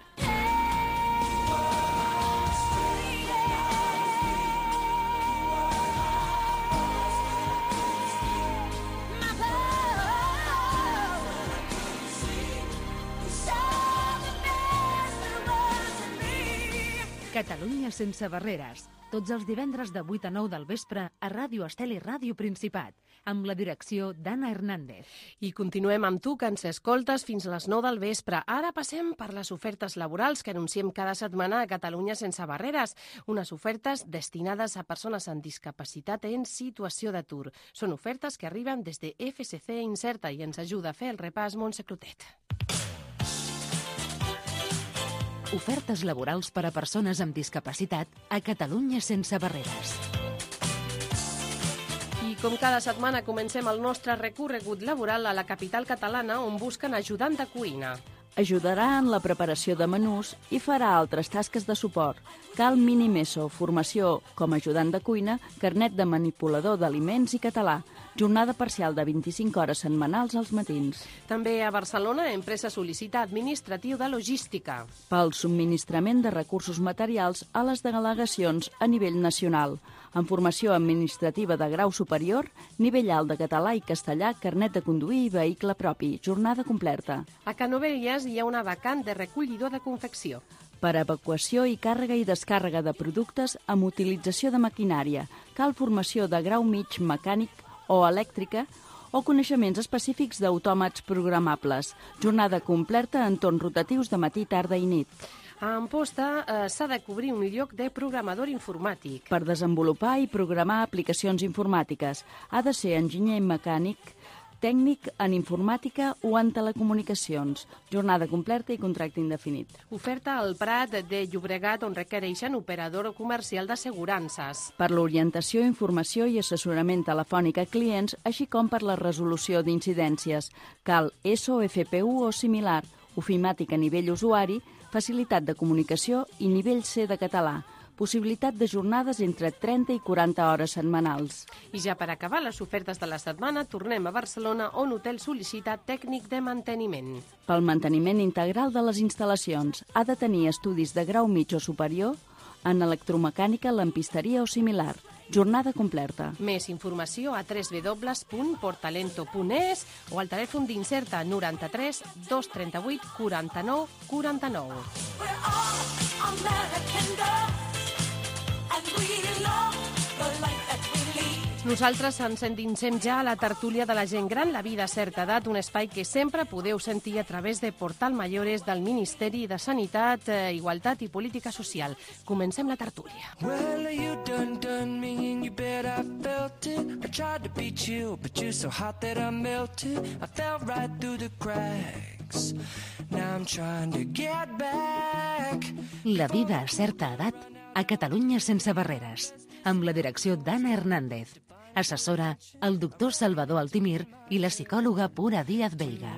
Catalunya sense barreres. Tots els divendres de 8 a 9 del vespre a Ràdio Estel i Ràdio Principat, amb la direcció d'Anna Hernández. I continuem amb tu, que ens escoltes fins a les 9 del vespre. Ara passem per les ofertes laborals que anunciem cada setmana a Catalunya sense barreres. Unes ofertes destinades a persones amb discapacitat en situació d'atur. Són ofertes que arriben des de FSC Inserta i ens ajuda a fer el repàs Montse Clotet. Ofertes laborals per a persones amb discapacitat a Catalunya sense barreres. I com cada setmana comencem el nostre recorregut laboral a la capital catalana, on busquen ajudant de cuina. Ajudarà en la preparació de menús i farà altres tasques de suport. Cal mínim ESO, formació com a ajudant de cuina, carnet de manipulador d'aliments i català. Jornada parcial de 25 hores setmanals als matins. També a Barcelona, empresa sol·licita administratiu de logística. Pel subministrament de recursos materials a les delegacions a nivell nacional. En formació administrativa de grau superior, nivell alt de català i castellà, carnet de conduir i vehicle propi. Jornada completa. A Canovelles hi ha una vacant de recollidor de confecció. Per evacuació i càrrega i descàrrega de productes amb utilització de maquinària. Cal formació de grau mig mecànic o elèctrica o coneixements específics d'autòmats programables. Jornada completa en torns rotatius de matí, tarda i nit. A Amposta s'ha de cobrir un lloc de programador informàtic. Per desenvolupar i programar aplicacions informàtiques. Ha de ser enginyer mecànic, tècnic en informàtica o en telecomunicacions. Jornada completa i contracte indefinit. Oferta al Prat de Llobregat, on requereixen operador comercial d'assegurances. Per l'orientació, informació i assessorament telefònic a clients, així com per la resolució d'incidències. Cal ESO, FPU o similar, ofimàtic a nivell usuari, facilitat de comunicació i nivell C de català. Possibilitat de jornades entre 30 i 40 hores setmanals. I ja per acabar les ofertes de la setmana, tornem a Barcelona, on Hotel sol·licita tècnic de manteniment. Pel manteniment integral de les instal·lacions, ha de tenir estudis de grau mig o superior en electromecànica, lampisteria o similar. Jornada completa. Més informació a www.portalento.es o al telèfon d'Inserta 93 238 49 49. Nosaltres ens endinsem ja a la tertúlia de la gent gran, la vida a certa edat, un espai que sempre podeu sentir a través de Portal Mayores del Ministeri de Sanitat, Igualtat i Política Social. Comencem la tertúlia. Well, you done me and you bet I felt it. I tried to be chill, but you're so hot that I melted. I fell right through the cracks. Now I'm trying to get back. La vida a certa edat a Catalunya sense barreres, amb la direcció d'Anna Hernández. Assessora el doctor Salvador Altimir i la psicòloga Pura Díaz Veiga.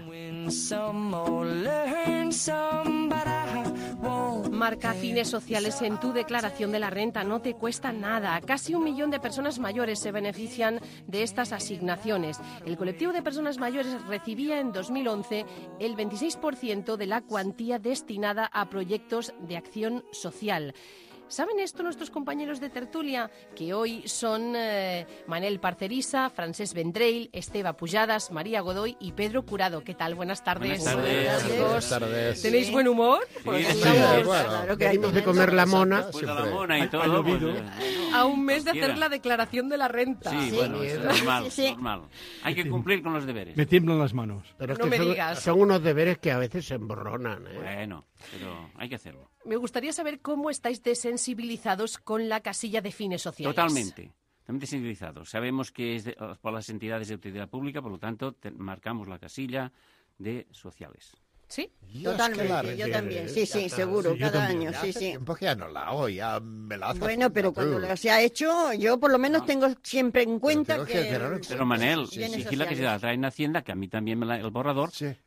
Marca fines sociales en tu declaración de la renta, no te cuesta nada. Casi 1 millón de personas mayores se benefician de estas asignaciones. El colectivo de personas mayores recibía en 2011 el 26% de la cuantía destinada a proyectos de acción social. ¿Saben esto nuestros compañeros de tertulia? Que hoy son Manel Parcerisa, Francesc Vendrell, Esteve Pujadas, María Godoy y Pedro Curado. ¿Qué tal? Buenas tardes. Buenas tardes. Buenas tardes. ¿Tenéis buen humor? Pues sí, bueno, venimos de comer la mona. Pues la mona y todo. Pues, a un mes de hacer la declaración de la renta. Sí, bueno, es normal, normal. Hay que cumplir con los deberes. Me tiemblan las manos. Pero es que son unos deberes que a veces se emborronan. Bueno, pero hay que hacerlo. Me gustaría saber cómo estáis desensibilizados con la casilla de fines sociales. Totalmente sensibilizados. Sabemos que es por las entidades de utilidad pública, por lo tanto, marcamos la casilla de sociales. ¿Sí? Totalmente, yo también. Sí, seguro, cada año, sí. Tiempo que ya no la hago, ya me la hace. Bueno, pero cuando se ha hecho, yo por lo menos tengo siempre en cuenta que... Pero Manel, vigila que se la traen a Hacienda, que a mí también el borrador,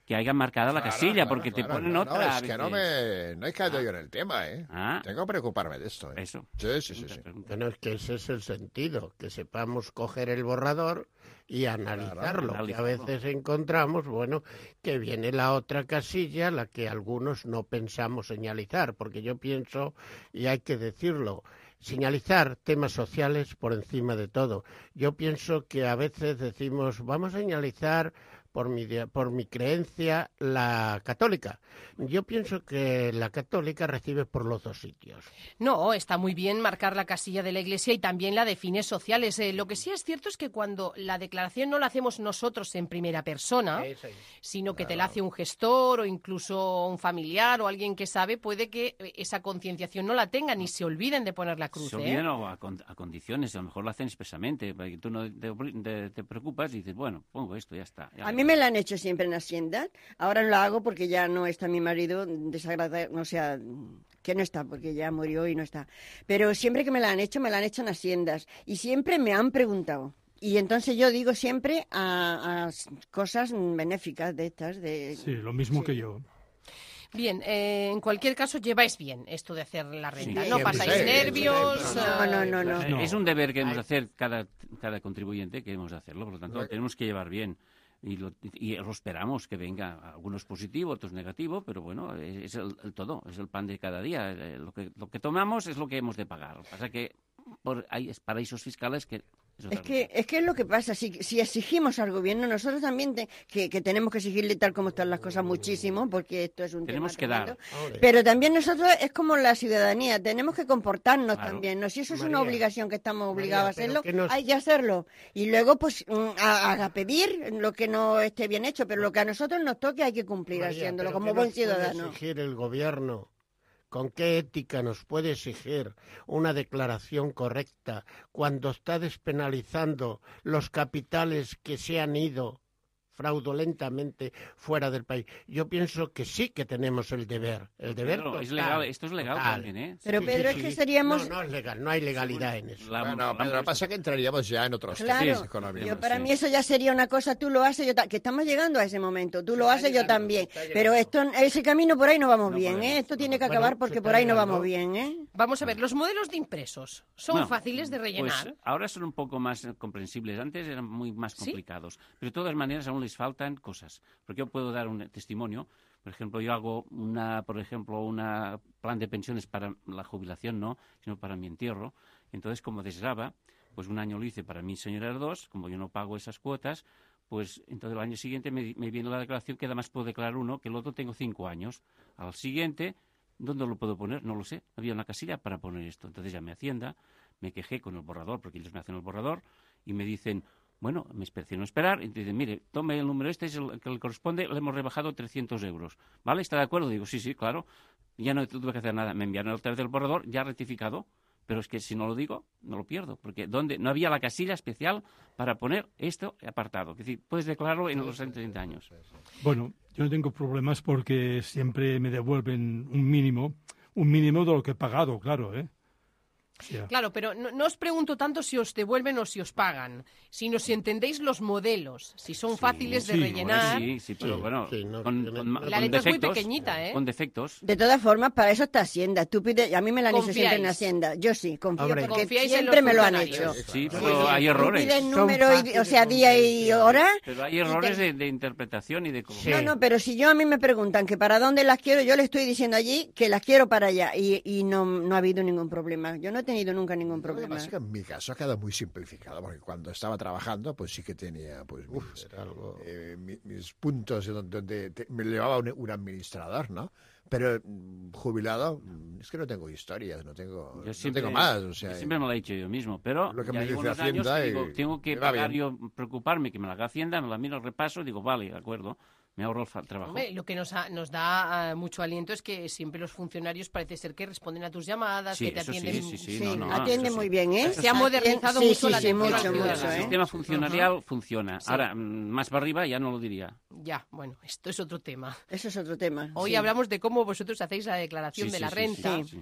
que haya marcada la casilla, porque te ponen otra. No, es que no he caído yo en el tema, ¿eh? Tengo que preocuparme de esto, ¿eh? Eso. Sí. Bueno, es que ese es el sentido, que sepamos coger el borrador y analizarlo. Que a veces encontramos, bueno, que viene la otra casilla, la que algunos no pensamos señalizar, porque yo pienso, y hay que decirlo, señalizar temas sociales por encima de todo. Yo pienso que a veces decimos, vamos a señalizar por mi creencia la católica. Yo pienso que la católica recibe por los dos sitios. No, está muy bien marcar la casilla de la Iglesia y también la de fines sociales. Lo que sí es cierto es que cuando la declaración no la hacemos nosotros en primera persona, sino que te la hace un gestor o incluso un familiar o alguien que sabe, puede que esa concienciación no la tengan y se olviden de poner la cruz. Se olviden o a condiciones, a lo mejor lo hacen expresamente, para que tú no te preocupas y dices, bueno, pongo esto, ya está. A mí me la han hecho siempre en Hacienda. Ahora lo hago porque ya no está mi marido, o sea, que no está, porque ya murió y no está. Pero siempre que me la han hecho en Haciendas. Y siempre me han preguntado. Y entonces yo digo siempre a cosas benéficas de estas. Sí, lo mismo que yo. Bien, en cualquier caso lleváis bien esto de hacer la renta, Sí, no pasáis nervios. No. Es un deber que hemos de hacer cada contribuyente, que hemos de hacerlo, por lo tanto lo tenemos que llevar bien. Y lo esperamos que venga, algunos positivos, otros negativos, pero bueno, es el todo, es el pan de cada día. Lo que tomamos es lo que hemos de pagar. Lo que pasa es que hay paraísos fiscales que... Es que es lo que pasa, si exigimos al gobierno, nosotros también que tenemos que exigirle tal como están las cosas muchísimo, porque esto es un tenemos tema que dar. Pero también nosotros es como la ciudadanía, tenemos que comportarnos también, ¿no? Si eso es una obligación que estamos obligados a hacerlo, hay que hacerlo. Y luego, pues, a pedir lo que no esté bien hecho, pero lo que a nosotros nos toque hay que cumplir haciéndolo como buen ciudadano. ¿Puede exigir el gobierno? ¿Con qué ética nos puede exigir una declaración correcta cuando está despenalizando los capitales que se han ido fraudulentamente fuera del país? Yo pienso que sí que tenemos el deber. Pero es legal, esto es legal también, ¿eh? Pero Pedro, es que seríamos... No es legal, no hay legalidad en eso. Bueno, Pedro, lo que pasa es que entraríamos ya en otros temas económicos. Para mí eso ya sería una cosa, tú lo haces, que estamos llegando a ese momento, tú lo haces, yo también. Pero ese camino por ahí no vamos bien, ¿eh? Esto tiene que acabar porque por ahí no vamos bien, ¿eh? Vamos a ver, los modelos de impresos son fáciles de rellenar. Pues ahora son un poco más comprensibles, antes eran muy más complicados, pero de todas maneras aún les faltan cosas, porque yo puedo dar un testimonio. Por ejemplo, yo hago una plan de pensiones para la jubilación, no, sino para mi entierro. Entonces, como desgrava, pues un año lo hice para mi señora 2, como yo no pago esas cuotas, pues entonces el año siguiente me viene la declaración que además puedo declarar uno, que el otro tengo 5 años. Al siguiente, ¿dónde lo puedo poner? No lo sé. Había una casilla para poner esto. Entonces llamé a Hacienda, me quejé con el borrador, porque ellos me hacen el borrador, y me dicen... Bueno, me hicieron esperar y dicen, mire, tome el número este, es el que le corresponde, le hemos rebajado 300 euros. ¿Vale? ¿Está de acuerdo? Digo, sí, claro. Ya no tuve que hacer nada. Me enviaron otra vez el borrador, ya rectificado. Pero es que si no lo digo, no lo pierdo. Porque no había la casilla especial para poner esto apartado. Es decir, puedes declararlo en los 30 años. Bueno, yo no tengo problemas porque siempre me devuelven un mínimo de lo que he pagado, claro, ¿eh? Yeah. Claro, pero no os pregunto tanto si os devuelven o si os pagan, sino si entendéis los modelos, si son fáciles de rellenar. Sí, pero bueno, la letra es muy pequeñita, ¿eh? Con defectos. De todas formas, para eso está Hacienda. A mí me la han hecho siempre en Hacienda. Yo sí, confío, porque siempre me lo han hecho. Sí, pero hay errores. Piden número, día y hora. Pero hay errores de interpretación y de... No, pero si a mí me preguntan que para dónde las quiero, yo le estoy diciendo allí que las quiero para allá y no ha habido ningún problema. Yo no he tenido nunca ningún problema. Lo que pasa es que en mi caso ha quedado muy simplificado, porque cuando estaba trabajando, pues sí que tenía mis puntos donde me llevaba un administrador, ¿no? Pero jubilado, es que no tengo historias, no tengo más. O sea, siempre me lo he dicho yo mismo, pero lo que me dice Hacienda tengo que pagar yo, preocuparme que me la haga Hacienda, me la miro, repaso, digo, vale, de acuerdo. Me ahorro el trabajo. Hombre, lo que nos da mucho aliento es que siempre los funcionarios parece ser que responden a tus llamadas, que te atienden. Atienden muy bien, ¿eh? Se ha modernizado mucho la atención. El sistema funcionarial funciona. Ahora, más para arriba ya no lo diría. Ya, bueno, esto es otro tema. Eso es otro tema. Hoy hablamos de cómo vosotros hacéis la declaración de la renta.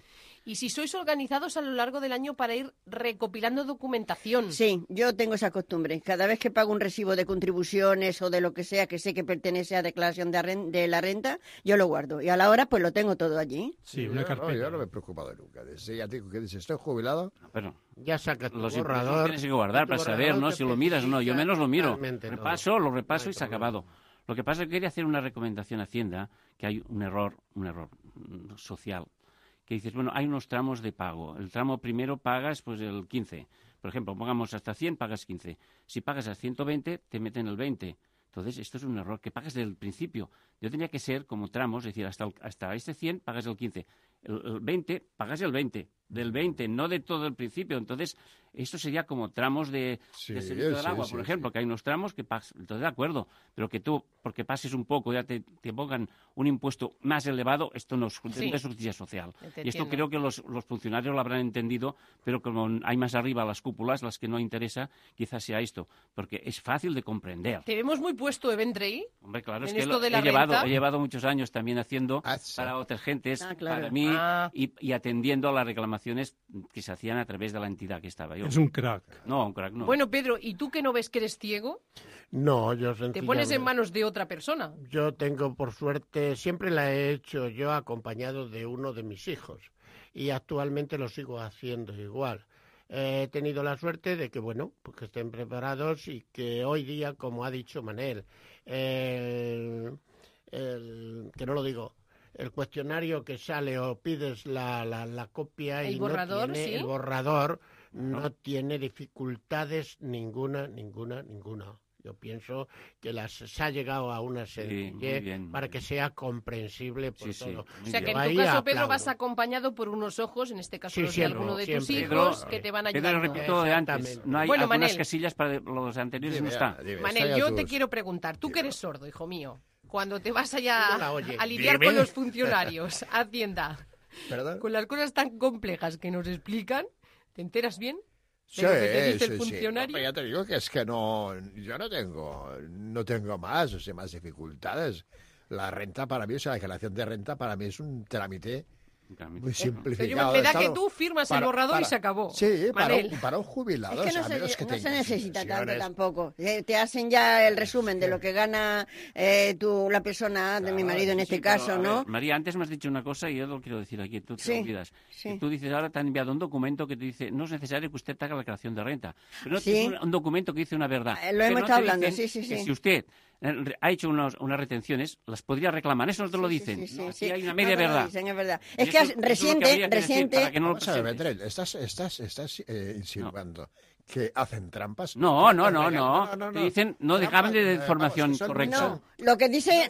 Y si sois organizados a lo largo del año para ir recopilando documentación. Sí, yo tengo esa costumbre. Cada vez que pago un recibo de contribuciones o de lo que sea que sé que pertenece a declaración de la renta, yo lo guardo. Y a la hora, pues lo tengo todo allí. Sí, una carpeta. Yo no me he preocupado nunca. Ya digo que dices, estoy jubilado. Pero ya sacas tu los borrador. impuestos tienes que guardar para saber, ¿no? Si lo miras o no. Yo menos lo miro. Lo repaso y se ha acabado. Lo que pasa es que quería hacer una recomendación a Hacienda, que hay un error social, que dices, bueno, hay unos tramos de pago. El tramo primero pagas pues el 15. Por ejemplo, pongamos hasta 100, pagas 15. Si pagas a 120, te meten el 20. Entonces, esto es un error, que pagas desde el principio. Yo tenía que ser como tramos, es decir, hasta este 100 pagas el 15. El 20, pagas el 20. Del 20, no de todo el principio. Entonces, esto sería como tramos de servicio del agua, por ejemplo, que hay unos tramos que pagas. Entonces, de acuerdo, pero que tú, porque pases un poco, ya te pongan un impuesto más elevado, esto no es justicia social. Y esto creo que los funcionarios lo habrán entendido, pero como hay más arriba las cúpulas, las que no interesa, quizás sea esto, porque es fácil de comprender. Te vemos muy puesto, Vendrell. Hombre, claro, es en que esto de la he llevado muchos años también haciendo para otras gentes, para mí, y atendiendo a las reclamaciones que se hacían a través de la entidad que estaba yo. Es un crack. No, un crack no. Bueno, Pedro, ¿y tú que no ves que eres ciego? No, yo sencillamente... Te pones en manos de otra persona. Yo tengo, por suerte, siempre la he hecho yo acompañado de uno de mis hijos. Y actualmente lo sigo haciendo igual. He tenido la suerte de que, bueno, pues que estén preparados y que hoy día, como ha dicho Manel, que no lo digo, el cuestionario que sale o pides la copia el y borrador, no tiene, ¿sí? el borrador no tiene dificultades ninguna. Yo pienso que se ha llegado a una sencillez para que sea comprensible por todo. O sea, que en tu caso, Pedro, vas acompañado por unos ojos, en este caso los de alguno de tus hijos, que te van a ayudar. Pedro, repito de antes, no hay algunas casillas para los anteriores, no está. Manel, yo te quiero preguntar, tú que eres sordo, hijo mío, cuando te vas allá a lidiar con los funcionarios, Hacienda, con las cosas tan complejas que nos explican, ¿te enteras bien? ¿De lo que te dice el funcionario? No, ya te digo que es que yo no tengo más dificultades. La renta para mí, o sea, la declaración de renta para mí es un trámite muy simplificado. Pero me da que tú firmas el borrador y se acabó. Sí, para un jubilado. Es que no se necesita tanto tampoco. Te hacen ya el resumen de lo que gana la persona, de mi marido en este caso, ¿no? Ver, María, antes me has dicho una cosa y yo lo quiero decir aquí, tú te olvidas. Tú dices, ahora te han enviado un documento que te dice, no es necesario que usted haga la declaración de renta. Pero no es un documento que dice una verdad. Lo hemos estado hablando, que si usted ha hecho unas retenciones, las podría reclamar. Eso no te lo dicen. Aquí hay una media verdad. Dicen, es verdad. Es que reciente... Vamos a ver, Vendrell, estás insinuando que hacen trampas. No. Te dicen, no dejaban de información correcta. No, lo que dice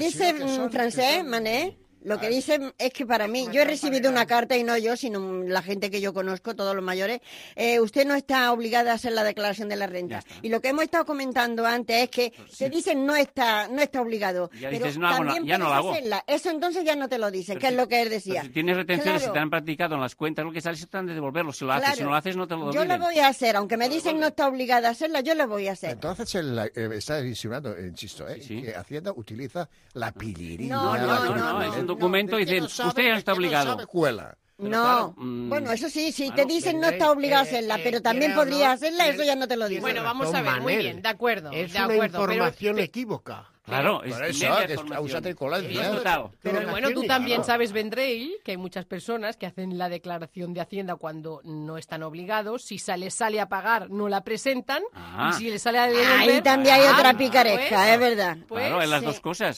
Francés, Mané... Lo que dicen es que para mí, yo he recibido una carta y no yo, sino la gente que yo conozco, todos los mayores, usted no está obligada a hacer la declaración de la renta. Y lo que hemos estado comentando antes es que se dicen no está obligado, ya pero dices, también ya no lo hago. hacerla. Eso entonces ya no te lo dicen, que es lo que él decía. Si tienes retenciones, si te han practicado en las cuentas, lo que sale es que de devolverlo. Si lo haces, si no lo haces, no te lo devuelven. Yo lo voy a hacer, aunque me dicen no está obligada a hacerla, yo lo voy a hacer. Entonces está insinuando, insisto, que Hacienda utiliza la pillería. No, es un documento y dicen, usted ya está obligado. No, bueno, eso sí, si te dicen no está obligado a hacerla, pero también podría hacerla, eso ya no te lo dicen. Bueno, vamos a ver, muy bien, de acuerdo. Es una información equívoca. Claro, por eso, úsate colancia. Pero bueno, tú también sabes, Vendrell, que hay muchas personas que hacen la declaración de Hacienda cuando no están obligados. Si les sale a pagar, no la presentan. Y si les sale a devolver... Ahí también hay otra picaresca, es verdad. Claro, en las dos cosas.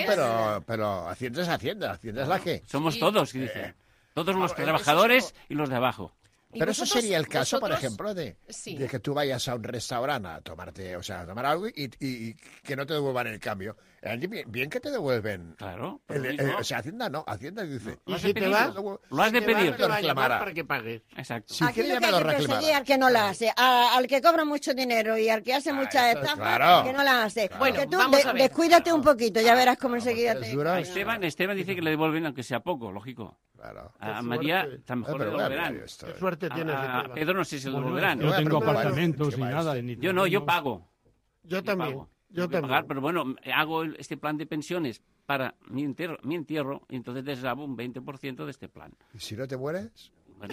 Pero Hacienda es Hacienda. Hacienda es la que... Somos todos, dice. Todos los trabajadores y los de abajo. Pero eso sería el caso, por ejemplo, de que tú vayas a un restaurante a tomar algo y que no te devuelvan el cambio. Bien que te devuelven. Claro. O sea, Hacienda no. Hacienda dice... ¿Y si te vas? Lo has de pedir. Te va a llamar para que pagues. Exacto. Si aquí lo que hay que perseguir al que no la hace. Al que cobra mucho dinero y al que hace muchas estafas, que no la hace. Bueno, tú descuídate un poquito, ya verás cómo enseguida te... Esteban dice que le devuelven aunque sea poco, lógico. Claro. A María tampoco le devolverán. Qué suerte tienes. A Pedro no sé si le devolverán. No tengo apartamentos ni nada. Yo no, yo pago. Yo también. Yo también. Pagar, pero bueno, hago este plan de pensiones para mi entierro, y entonces desgravo un 20% de este plan. ¿Y si no te mueres? Bueno,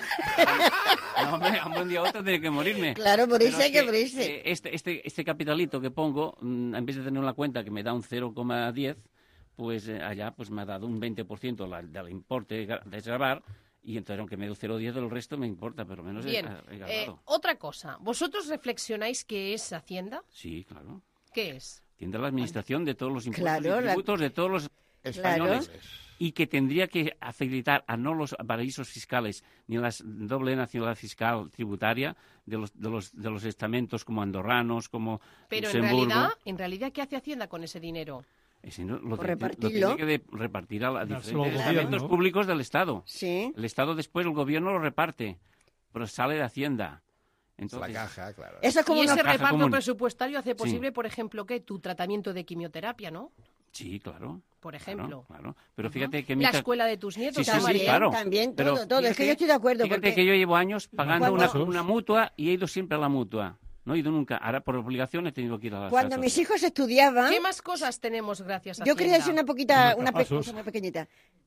no, hombre, un día u otro tiene que morirme. Claro, morirse hay que Pero es morirse. Este capitalito que pongo, en vez de tener una cuenta que me da un 0,10, pues allá pues me ha dado un 20% del importe de desgravar, y entonces aunque me dé un 0,10 del resto me importa, pero menos Bien, he grabado. otra cosa. ¿Vosotros reflexionáis qué es Hacienda? Sí, claro. ¿Qué es? Hacienda la administración de todos los impuestos Claro, y tributos de todos los españoles. Y que tendría que facilitar a no los paraísos fiscales ni la doble nacionalidad fiscal tributaria de los estamentos como andorranos, como Pero Luxemburgo. en realidad, ¿qué hace Hacienda con ese dinero? Ese no, lo repartirlo. tiene que repartir a Dárselo diferentes al estamentos gobierno. públicos del Estado. Sí. El Estado después, el gobierno lo reparte, pero sale de Hacienda. La Entonces, caja, claro. Eso es como Y ese una... caja reparto común. presupuestario hace Sí. posible, por ejemplo, que tu tratamiento de quimioterapia, ¿no? sí, claro. Por ejemplo. Claro. Pero fíjate que La escuela de tus nietos. Sí, también. claro. También, Pero todo. Es que fíjate- yo estoy de acuerdo. Fíjate Porque que yo llevo años pagando Cuando- una mutua y he ido siempre a la mutua. No he ido nunca. Ahora, por obligación, he tenido que ir a la cuando Seguridad mis Social. hijos estudiaban... ¿Qué más cosas tenemos gracias a Yo quería decir una poquita, Marcapasos. una pequeñita.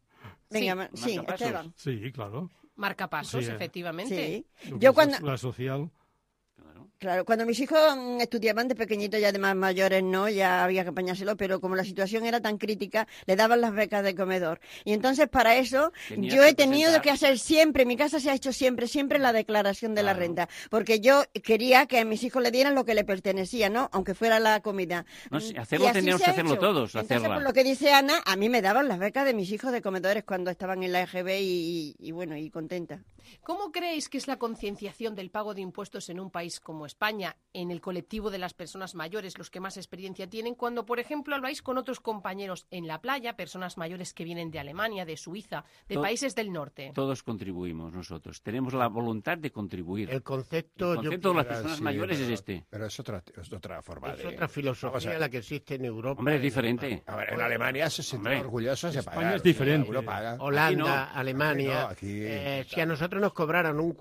Venga, sí, marcapasos. Esteban. Sí, claro. Marcapasos, Sí, efectivamente. Sí. Lo que Yo es cuando... La social. Claro, cuando mis hijos estudiaban de pequeñitos, ya de más mayores no, ya había que apañárselo, pero como la situación era tan crítica, le daban las becas de comedor. Y entonces para eso Tenías yo he que tenido presentar. que hacer siempre, en mi casa se ha hecho siempre la declaración de la renta, porque yo quería que a mis hijos le dieran lo que le pertenecía, ¿no? Aunque fuera la comida. No, sí, Y hacerlo así teníamos se que ha hacerlo hecho. todos, Entonces, hacerla. por lo que dice Ana, a mí me daban las becas de mis hijos de comedores cuando estaban en la EGB y bueno, y contenta. ¿Cómo creéis que es la concienciación del pago de impuestos en un país como España, en el colectivo de las personas mayores, los que más experiencia tienen, cuando, por ejemplo, habláis con otros compañeros en la playa, personas mayores que vienen de Alemania, de Suiza, de países del norte? Todos contribuimos nosotros. Tenemos la voluntad de contribuir. El concepto, de las personas mayores es este. Pero es otra forma es de... otra filosofía la que existe en Europa. Hombre, es diferente. A ver, en Alemania se sienten orgullosos de España pagar. es diferente. Uno paga. Holanda, Aquí no. Alemania. Aquí Si a nosotros nos cobraran un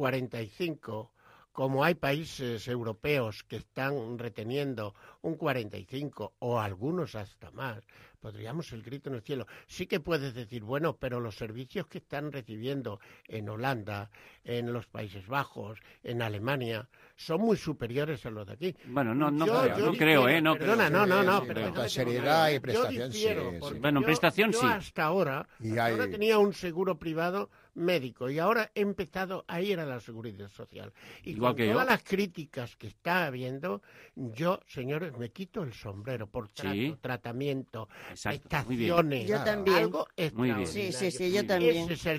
45, como hay países europeos que están reteniendo un 45 o algunos hasta más, podríamos el grito en el cielo. Sí que puedes decir, bueno, pero los servicios que están recibiendo en Holanda, en los Países Bajos, en Alemania, son muy superiores a los de aquí. Bueno, no Yo creo, difiero, no perdona, creo. no, Sí, pero con seriedad y prestación, yo difiero, sí, porque sí. Bueno, prestación yo sí. hasta ahora tenía un seguro privado médico y ahora he empezado a ir a la seguridad social. Y Igual con que yo. todas las críticas que está habiendo, yo, señores, me quito el sombrero por Sí. tratamiento, Exacto, muy bien. prestaciones, Yo también. algo Muy bien. extraordinario. Sí, yo también. Ese es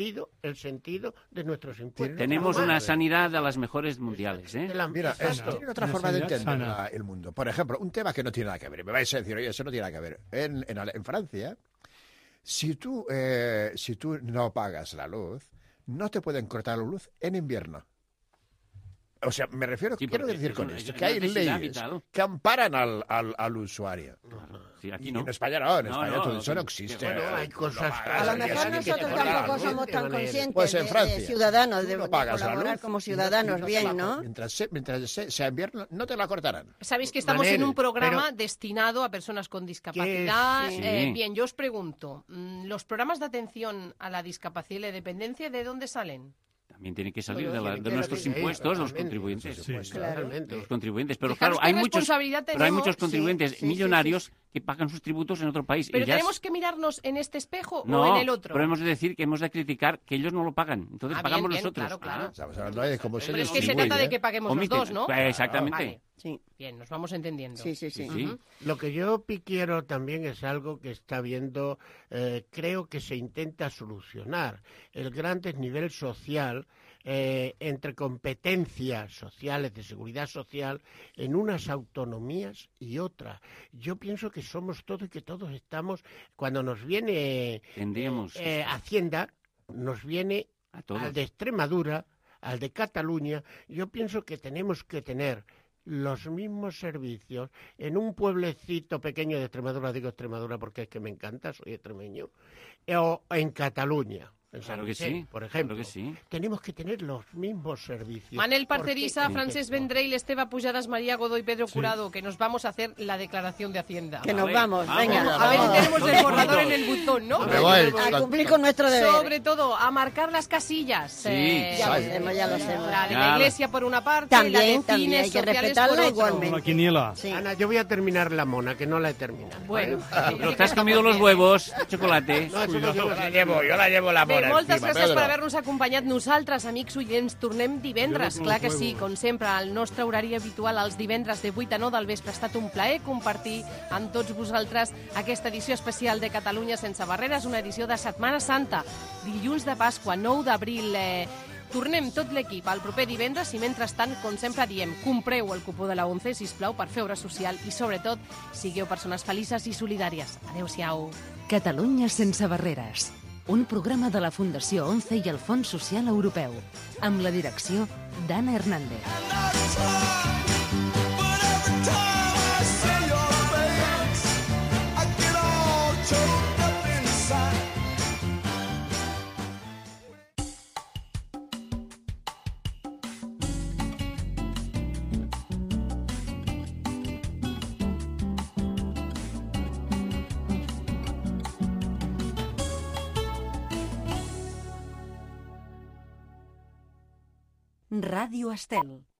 el sentido de nuestros impuestos. Tenemos Nada una más. sanidad de las mejores mundiales, ¿eh? De la- Mira, Exacto. tiene otra Una forma de sanidad entender sana. el mundo. Por ejemplo, un tema que no tiene nada que ver. Me vais a decir, oye, eso no tiene nada que ver. En Francia, si tú no pagas la luz, no te pueden cortar la luz en invierno. O sea, me refiero, Sí, quiero porque decir es con una- esto, es que hay una necesidad leyes vital. que amparan al usuario. Sí, aquí Y no. en España no, en No, España no, todo no, eso no que- existe. que bueno, hay cosas No que- pagas, A lo Ahora mejor ya sí que nosotros te cortan tampoco la luz somos de tan manera- conscientes Pues en de Francia, ciudadanos, tú de no pagas la colaborar luz, como y ciudadanos no te bien, la- ¿no? Mientras sea invierno, no te la cortarán. Sabéis que estamos en Manel, un programa pero- destinado a personas con discapacidad. Sí. Bien, yo os pregunto, ¿los programas de atención a la discapacidad y la dependencia de dónde salen? También tiene que salir Bueno, de tiene que nuestros salir, impuestos, los totalmente. contribuyentes. Sí, Claro. De los contribuyentes. Pero Fijaros claro, qué responsabilidad pero hay tenemos. muchos contribuyentes Sí, sí, millonarios que pagan sus tributos en otro país. ¿Pero y ya tenemos que mirarnos en este espejo No, o en el otro? pero hemos de decir que hemos de criticar que ellos no lo pagan. Entonces Ah, pagamos bien, nosotros. claro, claro. Estamos hablando de cómo se Pero es que se distribuye, trata de ¿eh? que paguemos los Omiten. dos, ¿no? Exactamente. Vale. Sí. Bien, nos vamos entendiendo. Sí, sí, sí. Sí. Ujú. Lo que yo quiero también es algo que está viendo, creo que se intenta solucionar, el gran desnivel social entre competencias sociales de seguridad social en unas autonomías y otras. Yo pienso que somos todos y que todos estamos, cuando nos viene Tendríamos Hacienda, nos viene a todos. al de Extremadura, al de Cataluña. Yo pienso que tenemos que tener los mismos servicios en un pueblecito pequeño de Extremadura, digo Extremadura porque es que me encanta, soy extremeño, o en Cataluña. en San Claro que Vicente, sí, por ejemplo. claro que sí. Tenemos que tener los mismos servicios. Manel Parcerisa, Porque- Francesc Vendrell, Esteba Pujadas, María Godoy, Pedro Curado, que nos vamos a hacer la declaración de Hacienda. Que nos vamos, venga. A ver si tenemos el borrador en el buzón, ¿no? A cumplir con nuestro deber. Sobre todo, a marcar las casillas. Sí, Ya lo hacemos, ya lo hacemos. La de la Nada. Iglesia por una parte, la de También, hay fines que sociales respetarla por otro. igualmente. La quiniela. Sí. Ana, yo voy a terminar la mona, que no la he terminado. Bueno, Pero te has comido los huevos, chocolate. No, eso no Yo la llevo la Bé, mona moltes encima, gràcies Pedro. per haver-nos acompanyat. Nosaltres, amics oients, tornem divendres. Clar que sí, com sempre, el nostre horari habitual els divendres de 8 a 9 del vespre. Ha estat un plaer compartir amb tots vosaltres aquesta edició especial de Catalunya sense barreres, una edició de Setmana Santa, dilluns de Pasqua, 9 d'abril. Tornem tot l'equip el proper divendres i, mentrestant, com sempre diem, compreu el cupó de la 11, sisplau, per fer obra social i, sobretot, sigueu persones felices i solidàries. Adéu-siau. Catalunya sense barreres. Un programa de la Fundació 11 i el Fons Social Europeu. Amb la direcció d'Anna Hernández. Ràdio Estel.